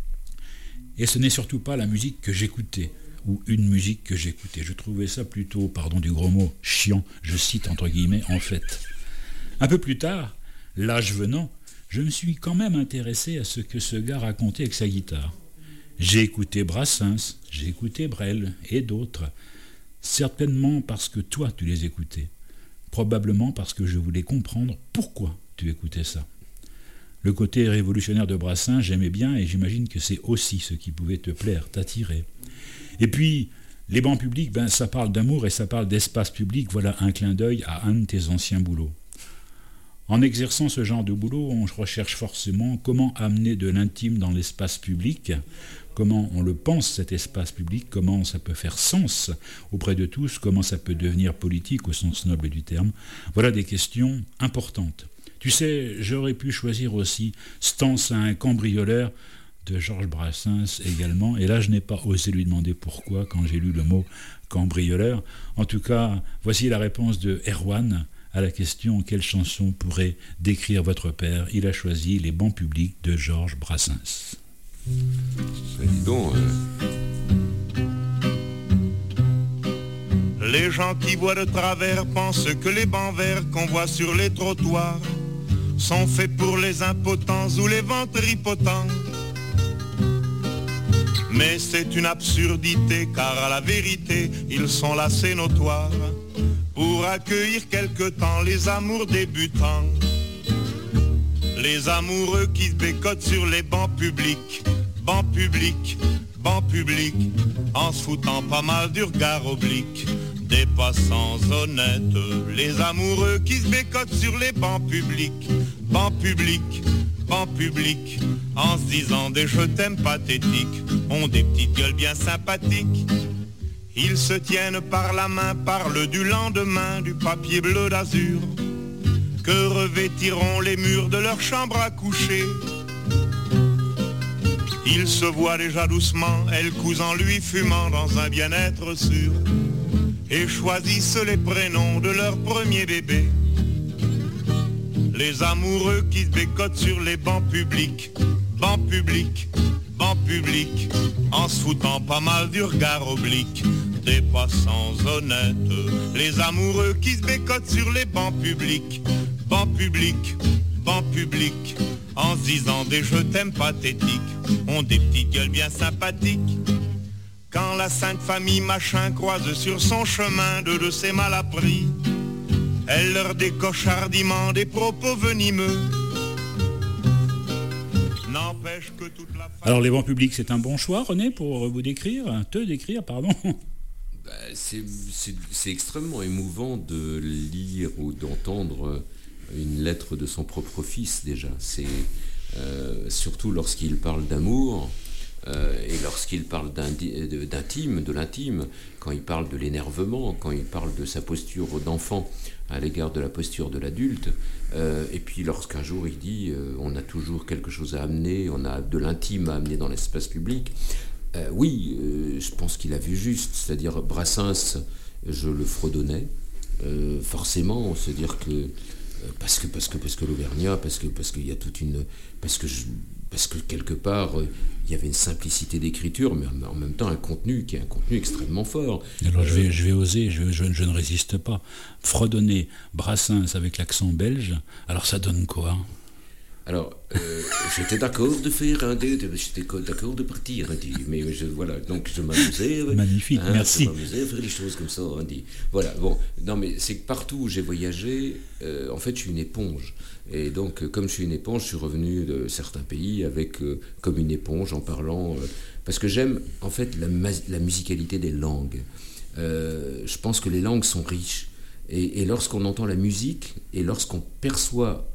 S1: Et ce n'est surtout pas la musique que j'écoutais, ou une musique que j'écoutais. Je trouvais ça plutôt, pardon du gros mot, chiant, je cite entre guillemets, en fait. Un peu plus tard, l'âge venant, je me suis quand même intéressé à ce que ce gars racontait avec sa guitare. J'ai écouté Brassens, j'ai écouté Brel et d'autres, certainement parce que toi tu les écoutais, probablement parce que je voulais comprendre pourquoi tu écoutais ça. Le côté révolutionnaire de Brassens, j'aimais bien et j'imagine que c'est aussi ce qui pouvait te plaire, t'attirer. Et puis, les bancs publics, ça parle d'amour et ça parle d'espace public. Voilà un clin d'œil à un de tes anciens boulots. En exerçant ce genre de boulot, on recherche forcément comment amener de l'intime dans l'espace public, comment on le pense cet espace public, comment ça peut faire sens auprès de tous, comment ça peut devenir politique au sens noble du terme. Voilà des questions importantes. Tu sais, j'aurais pu choisir aussi Stance à un cambrioleur de Georges Brassens également. Et là, je n'ai pas osé lui demander pourquoi quand j'ai lu le mot cambrioleur. En tout cas, voici la réponse de Erwan à la question « Quelle chanson pourrait décrire votre père ?» Il a choisi Les bancs publics de Georges Brassens.
S2: Dis donc...
S11: Les gens qui voient de travers pensent que les bancs verts qu'on voit sur les trottoirs sont faits pour les impotents ou les ventripotents. Mais c'est une absurdité, car à la vérité, ils sont là, c'est notoire, pour accueillir quelque temps les amours débutants. Les amoureux qui se bécotent sur les bancs publics, bancs publics, bancs publics, en se foutant pas mal du regard oblique des passants honnêtes. Les amoureux qui se bécotent sur les bancs publics, bancs publics, bancs publics, en se disant des je t'aime pathétiques, ont des petites gueules bien sympathiques. Ils se tiennent par la main, parlent du lendemain, du papier bleu d'azur, que revêtiront les murs de leur chambre à coucher. Il se voit déjà doucement, elle couse en lui fumant dans un bien-être sûr, et choisissent les prénoms de leur premier bébé. Les amoureux qui se bécotent sur les bancs publics, bancs publics, bancs publics, en se foutant pas mal du regard oblique des passants honnêtes. Les amoureux qui se bécotent sur les bancs publics, bancs publics, bancs publics, en se disant des je t'aime pathétiques, ont des petites gueules bien sympathiques. Quand la sainte famille machin croise sur son chemin deux de ses malappris, elle leur décoche hardiment des propos venimeux. N'empêche que toute la famille...
S1: Alors les bancs publics, c'est un bon choix, René, pour vous décrire, te décrire, pardon.
S2: C'est extrêmement émouvant de lire ou d'entendre une lettre de son propre fils déjà. C'est surtout lorsqu'il parle d'amour et lorsqu'il parle d'intime, de l'intime, quand il parle de l'énervement, quand il parle de sa posture d'enfant à l'égard de la posture de l'adulte, et puis lorsqu'un jour il dit on a toujours quelque chose à amener, on a de l'intime à amener dans l'espace public. Je pense qu'il a vu juste, c'est-à-dire Brassens, je le fredonnais, forcément, c'est-à-dire que parce que l'Auvergnat, parce qu'il y a toute une, parce que quelque part il y avait une simplicité d'écriture, mais en même temps un contenu qui est un contenu extrêmement fort.
S1: Alors je vais oser, je ne résiste pas. Fredonner Brassens avec l'accent belge, alors ça donne quoi ?
S2: Alors, j'étais d'accord de faire j'étais d'accord de partir, mais voilà, donc je m'amusais.
S1: Magnifique, merci.
S2: Je m'amusais à faire des choses comme ça, Voilà, bon, non mais c'est que partout où j'ai voyagé, en fait, je suis une éponge. Et donc, comme je suis une éponge, je suis revenu de certains pays avec comme une éponge en parlant, parce que j'aime en fait la musicalité des langues. Je pense que les langues sont riches, et lorsqu'on entend la musique et lorsqu'on perçoit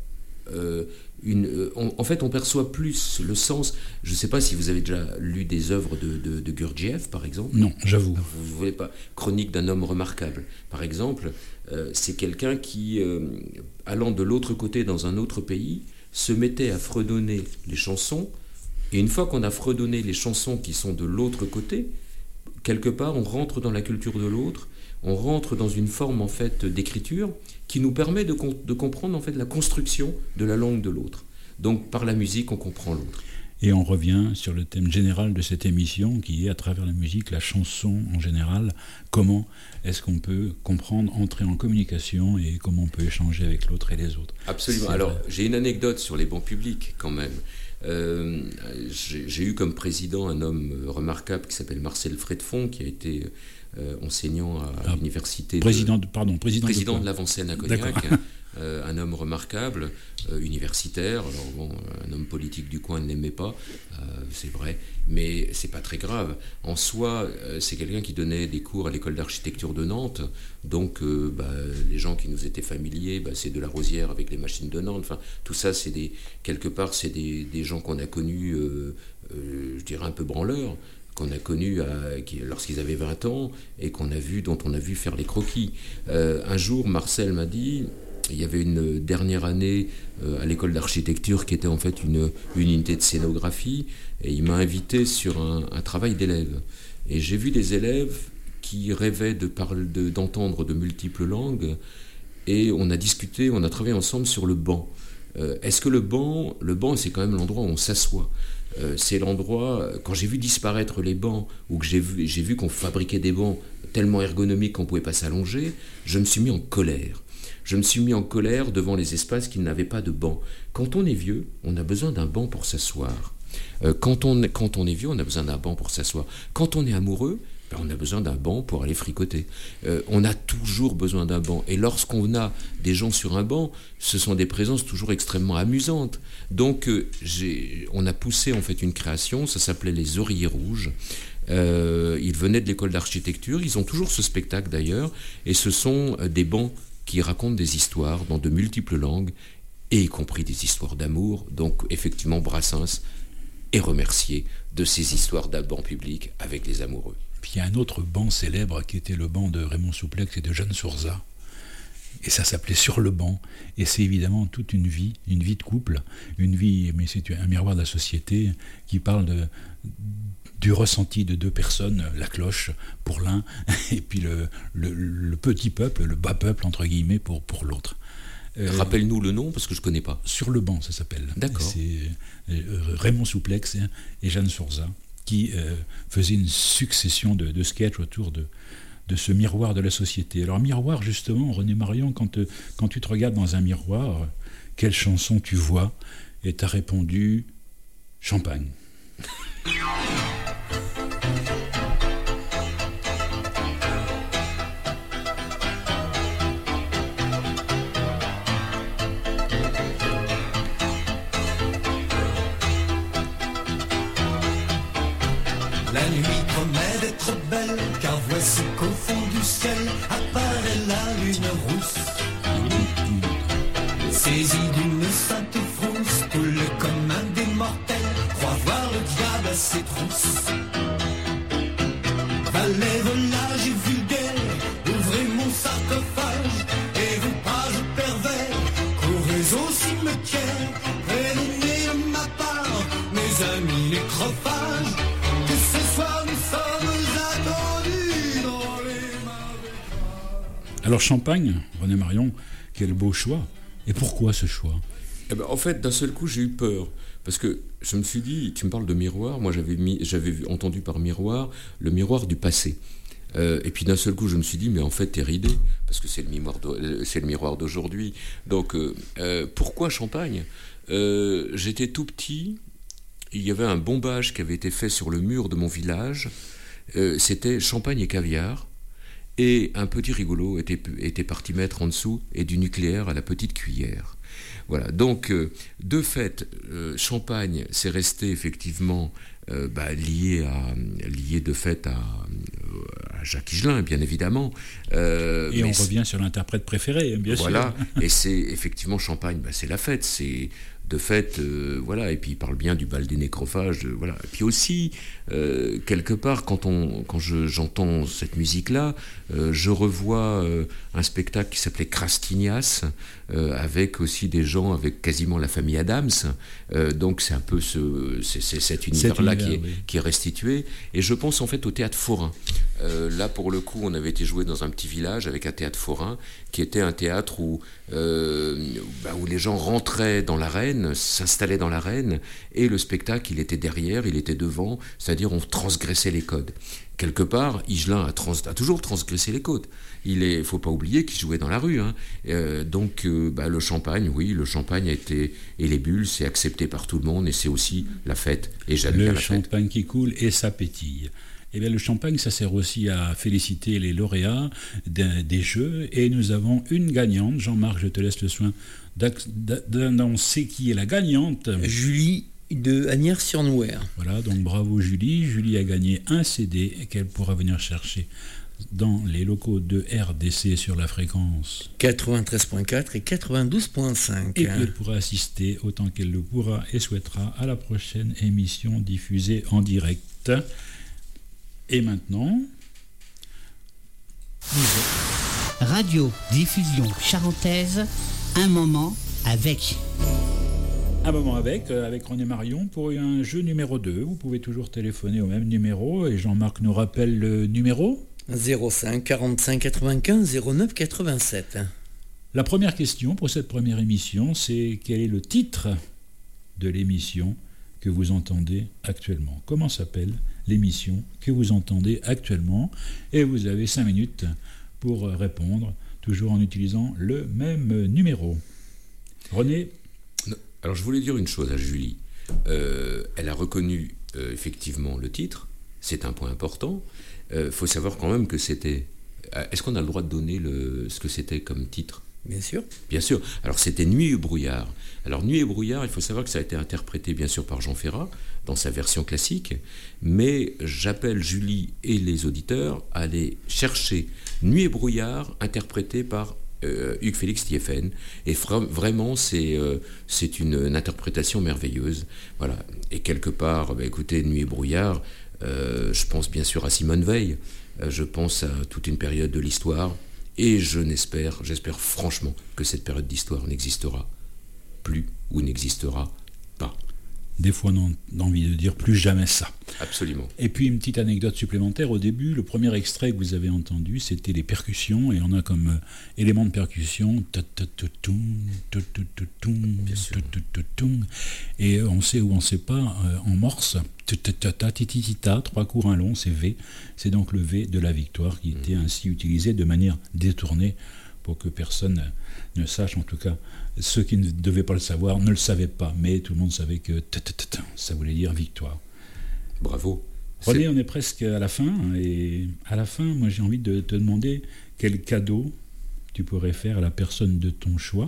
S2: en fait, on perçoit plus le sens. Je ne sais pas si vous avez déjà lu des œuvres de Gurdjieff, par exemple.
S1: Non, j'avoue.
S2: Vous ne voulez pas. Chronique d'un homme remarquable, par exemple. C'est quelqu'un qui, allant de l'autre côté dans un autre pays, se mettait à fredonner les chansons. Et une fois qu'on a fredonné les chansons qui sont de l'autre côté, quelque part, on rentre dans la culture de l'autre. On rentre dans une forme en fait d'écriture qui nous permet de comprendre en fait la construction de la langue de l'autre. Donc par la musique, on comprend l'autre.
S1: Et on revient sur le thème général de cette émission qui est à travers la musique, la chanson en général. Comment est-ce qu'on peut comprendre, entrer en communication et comment on peut échanger avec l'autre et les autres.
S2: Absolument. Alors j'ai une anecdote sur les bancs publics quand même. J'ai eu comme président un homme remarquable qui s'appelle Marcel Fredfond, qui a été enseignant à l'université.
S1: Président de
S2: l'Avant-Seine à Cognac. Un homme remarquable, universitaire. Alors bon, un homme politique du coin ne l'aimait pas, c'est vrai, mais c'est pas très grave. En soi, c'est quelqu'un qui donnait des cours à l'école d'architecture de Nantes. Donc, les gens qui nous étaient familiers, c'est de la Rosière avec les machines de Nantes. Enfin, tout ça, c'est quelque part, c'est des gens qu'on a connus, je dirais un peu branleurs, qu'on a connus lorsqu'ils avaient 20 ans et dont on a vu faire les croquis. Un jour, Marcel m'a dit, il y avait une dernière année à l'école d'architecture qui était en fait une unité de scénographie, et il m'a invité sur un travail d'élève. Et j'ai vu des élèves qui rêvaient d'entendre de multiples langues, et on a discuté, on a travaillé ensemble sur le banc. Est-ce que le banc, c'est quand même l'endroit où on s'assoit. C'est l'endroit, quand j'ai vu disparaître les bancs, ou que j'ai vu qu'on fabriquait des bancs tellement ergonomiques qu'on ne pouvait pas s'allonger, je me suis mis en colère. Je me suis mis en colère devant les espaces qui n'avaient pas de banc. Quand on est vieux, on a besoin d'un banc pour s'asseoir. Quand on est vieux, on a besoin d'un banc pour s'asseoir. Quand on est amoureux, on a besoin d'un banc pour aller fricoter. On a toujours besoin d'un banc. Et lorsqu'on a des gens sur un banc, ce sont des présences toujours extrêmement amusantes. Donc, on a poussé en fait une création, ça s'appelait Les Oreillers Rouges. Ils venaient de l'école d'architecture, ils ont toujours ce spectacle d'ailleurs, et ce sont des bancs qui racontent des histoires dans de multiples langues, et y compris des histoires d'amour. Donc effectivement, Brassens est remercié de ces histoires d'un banc public avec les amoureux.
S1: Puis il y a un autre banc célèbre qui était le banc de Raymond Souplex et de Jeanne Sourza. Et ça s'appelait Sur le banc. Et c'est évidemment toute une vie de couple, mais c'est un miroir de la société qui parle du ressenti de deux personnes, la cloche pour l'un, et puis le petit peuple, le bas peuple, entre guillemets, pour l'autre.
S2: Rappelle-nous le nom, parce que je ne connais pas.
S1: Sur le banc, ça s'appelle.
S2: D'accord.
S1: C'est Raymond Souplex et Jeanne Sourza qui faisaient une succession de sketchs autour de ce miroir de la société. Alors, miroir, justement, René Marion, quand tu te regardes dans un miroir, quelle chanson tu vois? Et tu as répondu Champagne.
S5: La nuit promet d'être belle, car voici qu'au fond du ciel apparaît la lune rousse. Saisi d'une sainte frousse, coule comme un des mortels, croit voir le diable à ses trousses. Valet, volage et vulgaire, ouvrez mon sarcophage, et vous pages pervers, courez au cimetière, prévenez de ma part, mes amis nécrophages.
S1: Alors Champagne, René Marion, quel beau choix. Et pourquoi ce choix?
S2: En fait, d'un seul coup, j'ai eu peur. Parce que je me suis dit, tu me parles de miroir, moi j'avais entendu par miroir le miroir du passé. Et puis d'un seul coup, je me suis dit, mais en fait, t'es ridé, parce que c'est le miroir d'aujourd'hui. Donc, pourquoi Champagne? J'étais tout petit, il y avait un bombage qui avait été fait sur le mur de mon village, c'était champagne et caviar. Et un petit rigolo était parti mettre en dessous et du nucléaire à la petite cuillère. Voilà, donc de fait, Champagne, c'est resté effectivement lié de fait à Jacques Higelin, bien évidemment.
S1: Et on revient sur l'interprète préféré, bien sûr.
S2: Voilà, et c'est effectivement Champagne, c'est la fête, c'est... De fait, voilà, et puis il parle bien du bal des nécrophages, voilà. Et puis aussi, quelque part, quand j'entends cette musique-là, je revois un spectacle qui s'appelait Crastignas, avec aussi des gens, avec quasiment la famille Adams. Donc c'est un peu cet univers-là qui est restitué. Et je pense en fait au théâtre forain. Là, pour le coup, on avait été joué dans un petit village avec un théâtre forain, qui était un théâtre où les gens rentraient dans l'arène, s'installaient dans l'arène, et le spectacle, il était derrière, il était devant, c'est-à-dire on transgressait les codes. Quelque part, Higelin a toujours transgressé les codes. Il faut pas oublier qu'il jouait dans la rue. Donc, le champagne, oui, le champagne a été, et les bulles, c'est accepté par tout le monde, et c'est aussi la fête. Et j'aime bien la fête.
S1: Le champagne qui coule et ça pétille. Eh bien, le champagne, ça sert aussi à féliciter les lauréats des jeux. Et nous avons une gagnante. Jean-Marc, je te laisse le soin d'annoncer qui est la gagnante.
S7: Julie de Agnières-sur-Nouer.
S1: Voilà, donc bravo Julie. Julie a gagné un CD qu'elle pourra venir chercher dans les locaux de RDC sur la fréquence
S7: 93.4 et 92.5.
S1: Et puis elle pourra assister autant qu'elle le pourra et souhaitera à la prochaine émission diffusée en direct. Et maintenant,
S3: Radio Diffusion Charentaise, un moment avec.
S1: Un moment avec René Marion pour un jeu numéro 2. Vous pouvez toujours téléphoner au même numéro et Jean-Marc nous rappelle le numéro
S7: 05 45 95 09 87.
S1: La première question pour cette première émission, c'est quel est le titre de l'émission que vous entendez actuellement? Comment s'appelle l'émission que vous entendez actuellement? Et vous avez 5 minutes pour répondre, toujours en utilisant le même numéro. René?
S2: Alors je voulais dire une chose à Julie. Elle a reconnu effectivement le titre, c'est un point important. Faut savoir quand même que c'était... Est-ce qu'on a le droit de donner ce que c'était comme titre?
S7: Bien sûr.
S2: Bien sûr. Alors c'était Nuit et brouillard. Alors Nuit et brouillard, il faut savoir que ça a été interprété bien sûr par Jean Ferrat dans sa version classique, mais j'appelle Julie et les auditeurs à aller chercher Nuit et brouillard interprété par Hugues Félix Thieffen, et vraiment c'est une interprétation merveilleuse. Voilà. Et quelque part, écoutez, Nuit et brouillard, je pense bien sûr à Simone Veil, je pense à toute une période de l'histoire. Et j'espère franchement que cette période d'histoire n'existera plus ou n'existera pas.
S1: Des fois, on a envie de dire plus jamais ça.
S2: Absolument.
S1: Et puis, une petite anecdote supplémentaire. Au début, le premier extrait que vous avez entendu, c'était les percussions. Et on a comme élément de percussion... Et on sait ou on ne sait pas, en morse, trois courts, un long, c'est V. C'est donc le V de la victoire qui était ainsi utilisé de manière détournée pour que personne ne sache, en tout cas, ceux qui ne devaient pas le savoir ne le savaient pas, mais tout le monde savait que ça voulait dire victoire.
S2: Bravo.
S1: René, on est presque à la fin, et à la fin, moi j'ai envie de te demander quel cadeau tu pourrais faire à la personne de ton choix.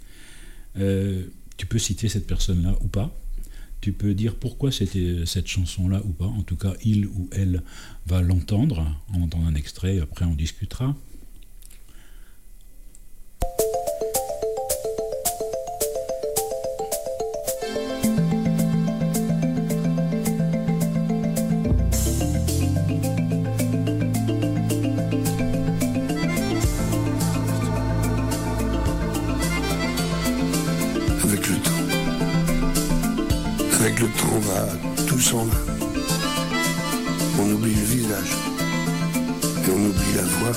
S1: Tu peux citer cette personne-là ou pas. Tu peux dire pourquoi c'était cette chanson-là ou pas. En tout cas, il ou elle va l'entendre. On entend un extrait, après on discutera.
S12: Avec le temps, tout s'en va. On oublie le visage et on oublie la voix.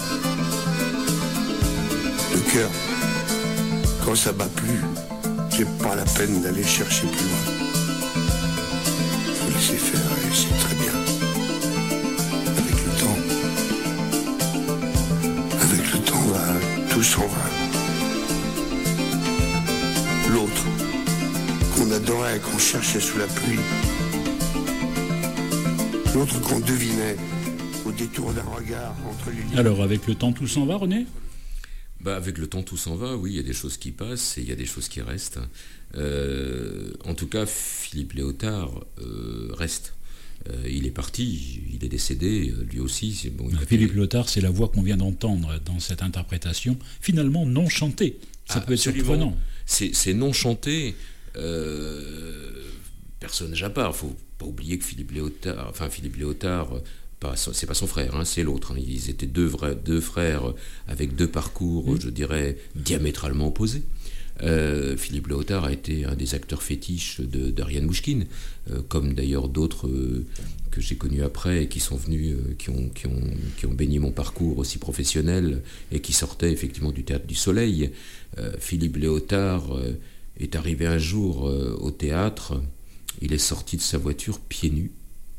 S12: Le cœur, quand ça bat plus, j'ai pas la peine d'aller chercher plus loin. Faut laisser faire et c'est très bien. Avec le temps, tout s'en va. L'autre qu'on adorait, qu'on cherchait sous la pluie. L'autre qu'on devinait au détour d'un regard entre les lignes.
S1: Alors, avec le temps, tout s'en va, René ?
S2: Avec le temps, tout s'en va, oui, il y a des choses qui passent et il y a des choses qui restent. En tout cas, Philippe Léotard reste. Il est parti, il est décédé, lui aussi. Bon,
S1: Philippe Léotard, c'est la voix qu'on vient d'entendre dans cette interprétation, finalement non chantée. Ça peut être surprenant.
S2: C'est non chanté. Personnage à part, faut pas oublier que Philippe Léotard, c'est pas son frère, hein, c'est l'autre. Hein. Ils étaient deux frères avec deux parcours, je dirais, diamétralement opposés. Philippe Léotard a été un des acteurs fétiches d'Ariane Mouchkine, comme d'ailleurs d'autres que j'ai connus après et qui sont venus, qui ont baigné mon parcours aussi professionnel et qui sortaient effectivement du Théâtre du Soleil. Philippe Léotard est arrivé un jour au théâtre, il est sorti de sa voiture pieds nus,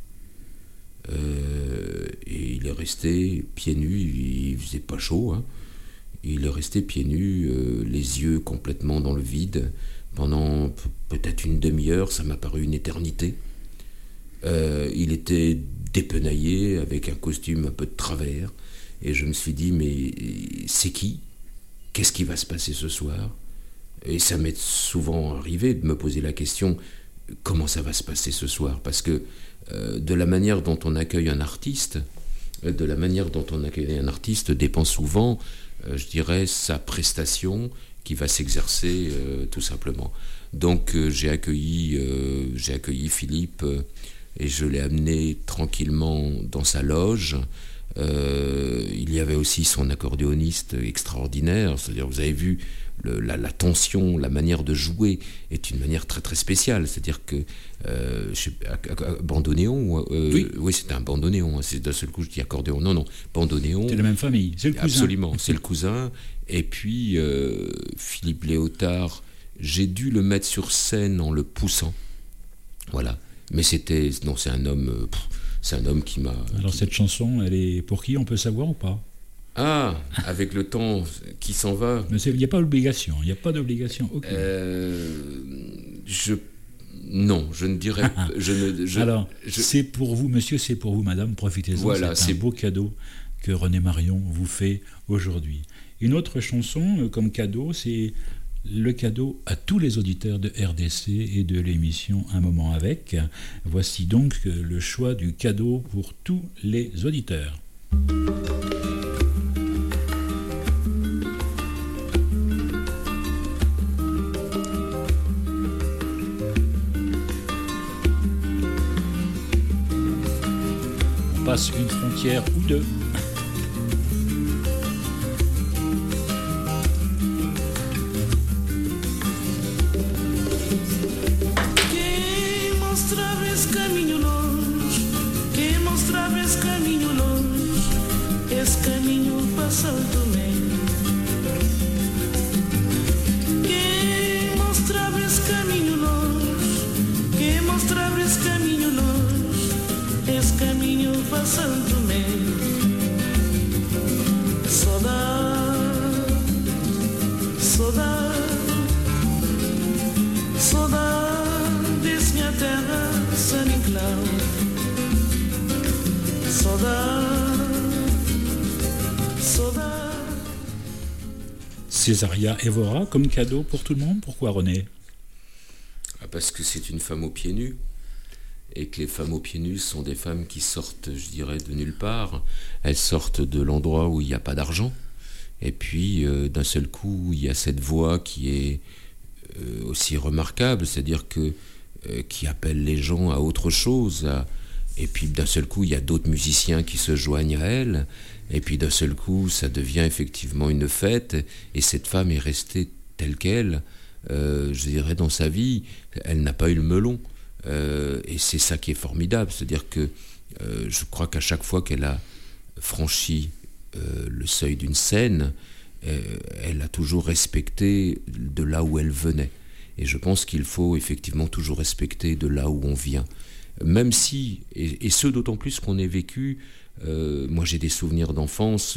S2: et il est resté pieds nus, il faisait pas chaud, hein. Il est resté pieds nus, les yeux complètement dans le vide, pendant peut-être une demi-heure, ça m'a paru une éternité. Il était dépenaillé, avec un costume un peu de travers, et je me suis dit, mais c'est qui ? Qu'est-ce qui va se passer ce soir ? Et ça m'est souvent arrivé de me poser la question, comment ça va se passer ce soir ? Parce que de la manière dont on accueille un artiste, dépend souvent, je dirais, sa prestation qui va s'exercer tout simplement. Donc j'ai accueilli Philippe et je l'ai amené tranquillement dans sa loge. Il y avait aussi son accordéoniste extraordinaire, c'est-à-dire vous avez vu la tension, la manière de jouer est une manière très très spéciale, c'est-à-dire que bandoneon, oui c'est un bandoneon, hein, c'est d'un seul coup je dis accordéon, non, bandoneon.
S1: C'est la même famille, c'est le cousin.
S2: Absolument, c'est le cousin. Et puis Philippe Léotard, j'ai dû le mettre sur scène en le poussant, voilà. Mais c'est un homme qui m'a...
S1: Alors cette chanson, elle est pour qui, on peut savoir ou pas ?
S2: Ah, avec le temps qui s'en va.
S1: Mais il n'y a pas d'obligation, aucune.
S2: Non, je ne dirais pas.
S1: Alors, c'est pour vous, monsieur, c'est pour vous, madame, profitez-en. Voilà, c'est un beau cadeau que René Marion vous fait aujourd'hui. Une autre chanson comme cadeau, c'est le cadeau à tous les auditeurs de RDC et de l'émission Un moment avec. Voici donc le choix du cadeau pour tous les auditeurs. On passe une frontière ou deux.
S13: caminho longe, quem mostrava esse caminho longe, esse caminho para São Tomé. Quem mostrava esse caminho longe, quem mostrava esse caminho longe, esse caminho para São Tomé. Saudade, saudade, saudade desse minha terra, São Nicolau. Saudade, saudade.
S1: Césaria Évora comme cadeau pour tout le monde. Pourquoi René?
S2: Parce que c'est une femme aux pieds nus. Et que les femmes aux pieds nus sont des femmes qui sortent, je dirais, de nulle part. Elles sortent de l'endroit où il n'y a pas d'argent. Et puis, d'un seul coup, il y a cette voix qui est aussi remarquable, c'est-à-dire que qui appelle les gens à autre chose. Et puis, d'un seul coup, il y a d'autres musiciens qui se joignent à elle. Et puis, d'un seul coup, ça devient effectivement une fête. Et cette femme est restée telle qu'elle, je dirais, dans sa vie. Elle n'a pas eu le melon. Et c'est ça qui est formidable, c'est-à-dire que je crois qu'à chaque fois qu'elle a franchi le seuil d'une scène, elle a toujours respecté de là où elle venait. Et je pense qu'il faut effectivement toujours respecter de là où on vient. Même si, et ce d'autant plus qu'on ait vécu, moi j'ai des souvenirs d'enfance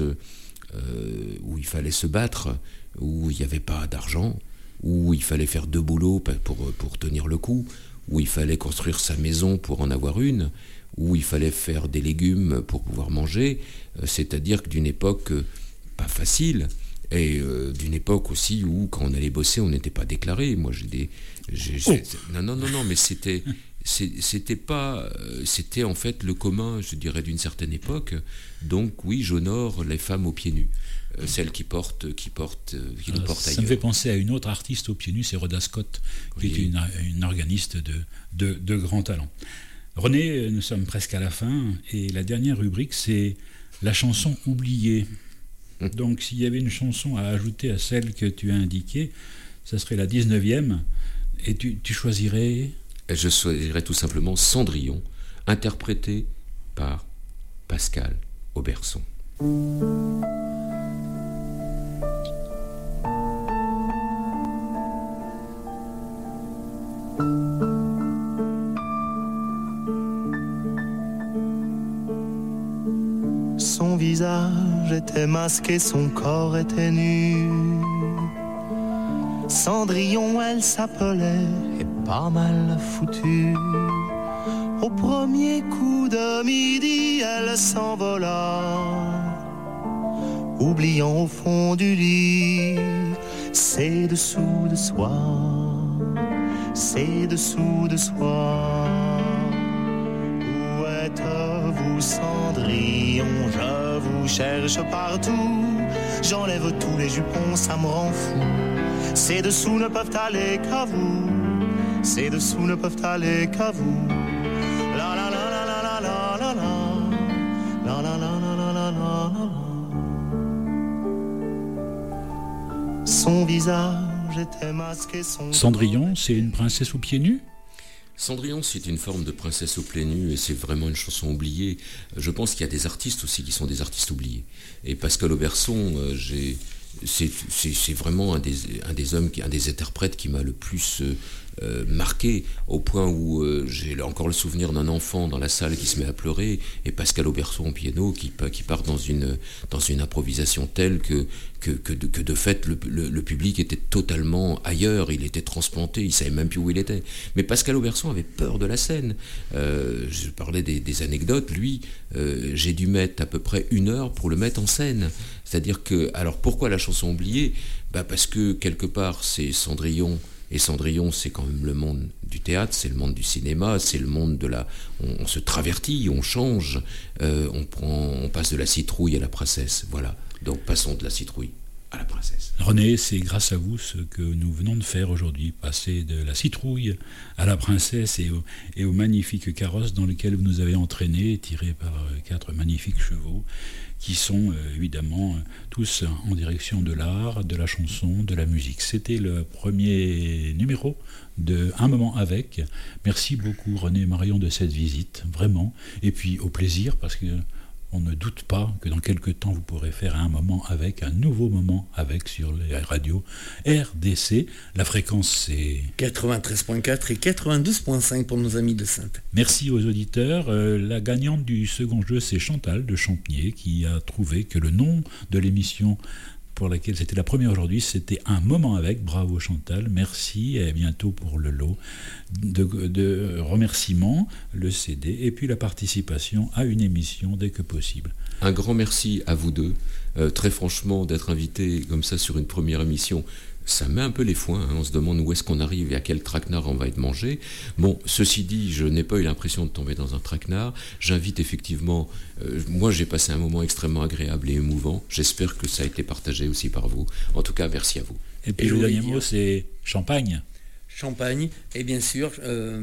S2: où il fallait se battre, où il n'y avait pas d'argent, où il fallait faire 2 boulots pour tenir le coup, où il fallait construire sa maison pour en avoir une, où il fallait faire des légumes pour pouvoir manger, c'est-à-dire que d'une époque pas facile, et d'une époque aussi où quand on allait bosser on n'était pas déclaré. Moi non, mais c'était pas, c'était en fait le commun, je dirais, d'une certaine époque. Donc oui, j'honore les femmes aux pieds nus, celles qui nous portent ailleurs.
S1: Ça me fait penser à une autre artiste aux pieds nus, c'est Rhoda Scott, qui est une organiste de grand talent. René, nous sommes presque à la fin, et la dernière rubrique, c'est la chanson oubliée. Donc s'il y avait une chanson à ajouter à celle que tu as indiquée, ça serait la 19e, et tu choisirais...
S2: Je choisirais tout simplement Cendrillon, interprété par Pascal Auberson.
S14: Son visage était masqué, son corps était nu. Cendrillon, elle s'appelait, et pas mal foutue. Au premier coup de midi, elle s'envola, oubliant au fond du lit ses dessous de soie, ses dessous de soie. Où êtes-vous, Cendrillon? Je vous cherche partout. J'enlève tous les jupons, ça me rend fou. Ces dessous ne peuvent aller qu'à vous. Ces dessous ne peuvent aller qu'à vous. La la la la la la la la. La la la la la la la la. Son visage était masqué, son...
S1: Cendrillon, c'est une princesse aux pieds nus?
S2: Cendrillon, c'est une forme de princesse aux pieds nus, et c'est vraiment une chanson oubliée. Je pense qu'il y a des artistes aussi qui sont des artistes oubliés. Et Pascal Auberson, c'est vraiment un des hommes, un des interprètes qui m'a le plus marqué, au point où j'ai encore le souvenir d'un enfant dans la salle qui se met à pleurer, et Pascal Auberson au piano qui part dans une improvisation telle que de fait le public était totalement ailleurs, il était transplanté, il savait même plus où il était. Mais Pascal Auberson avait peur de la scène. Je parlais des anecdotes, lui, j'ai dû mettre à peu près 1 heure pour le mettre en scène. C'est-à-dire que, alors pourquoi la chanson oubliée? Parce que quelque part c'est Cendrillon, et Cendrillon c'est quand même le monde du théâtre, c'est le monde du cinéma, c'est le monde de la... On se travertit, on change, on passe de la citrouille à la princesse, voilà. Donc passons de la citrouille
S1: à la princesse. René, c'est grâce à vous ce que nous venons de faire aujourd'hui, passer de la citrouille à la princesse et au magnifique carrosse dans lequel vous nous avez entraînés, tiré par 4 magnifiques chevaux, qui sont évidemment tous en direction de l'art, de la chanson, de la musique. C'était le premier numéro de Un moment avec. Merci beaucoup René et Marion de cette visite, vraiment. Et puis au plaisir, parce que on ne doute pas que dans quelques temps vous pourrez faire un nouveau moment avec sur les radios RDC. La fréquence c'est
S7: 93.4 et 92.5 pour nos amis de Saintes.
S1: Merci aux auditeurs. La gagnante du second jeu c'est Chantal de Champniers qui a trouvé que le nom de l'émission pour laquelle c'était la première aujourd'hui, c'était Un moment avec. Bravo Chantal, merci et à bientôt pour le lot de remerciements, le CD et puis la participation à une émission dès que possible.
S2: Un grand merci à vous deux. Très franchement, d'être invité comme ça sur une première émission, ça met un peu les foins, hein. On se demande où est-ce qu'on arrive et à quel traquenard on va être mangé. Bon, ceci dit, je n'ai pas eu l'impression de tomber dans un traquenard. J'invite effectivement, moi j'ai passé un moment extrêmement agréable et émouvant. J'espère que ça a été partagé aussi par vous. En tout cas, merci à vous.
S1: Et puis le dernier mot, c'est champagne.
S7: Champagne, et bien sûr,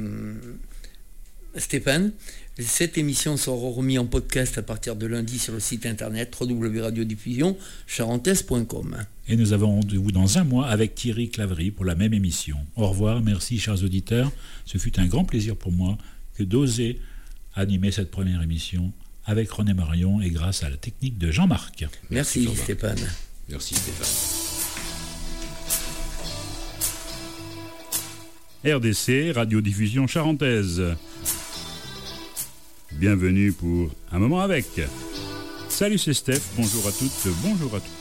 S7: Stéphane, cette émission sera remise en podcast à partir de lundi sur le site internet www.radiodiffusioncharentaise.com.
S1: Et nous avons rendez-vous dans un mois avec Thierry Claverie pour la même émission. Au revoir, merci chers auditeurs. Ce fut un grand plaisir pour moi que d'oser animer cette première émission avec René Marion et grâce à la technique de Jean-Marc.
S7: Merci Stéphane.
S2: Merci Stéphane.
S1: RDC, Radiodiffusion Charentaise. Bienvenue pour Un moment avec. Salut, c'est Steph, bonjour à toutes, bonjour à tous.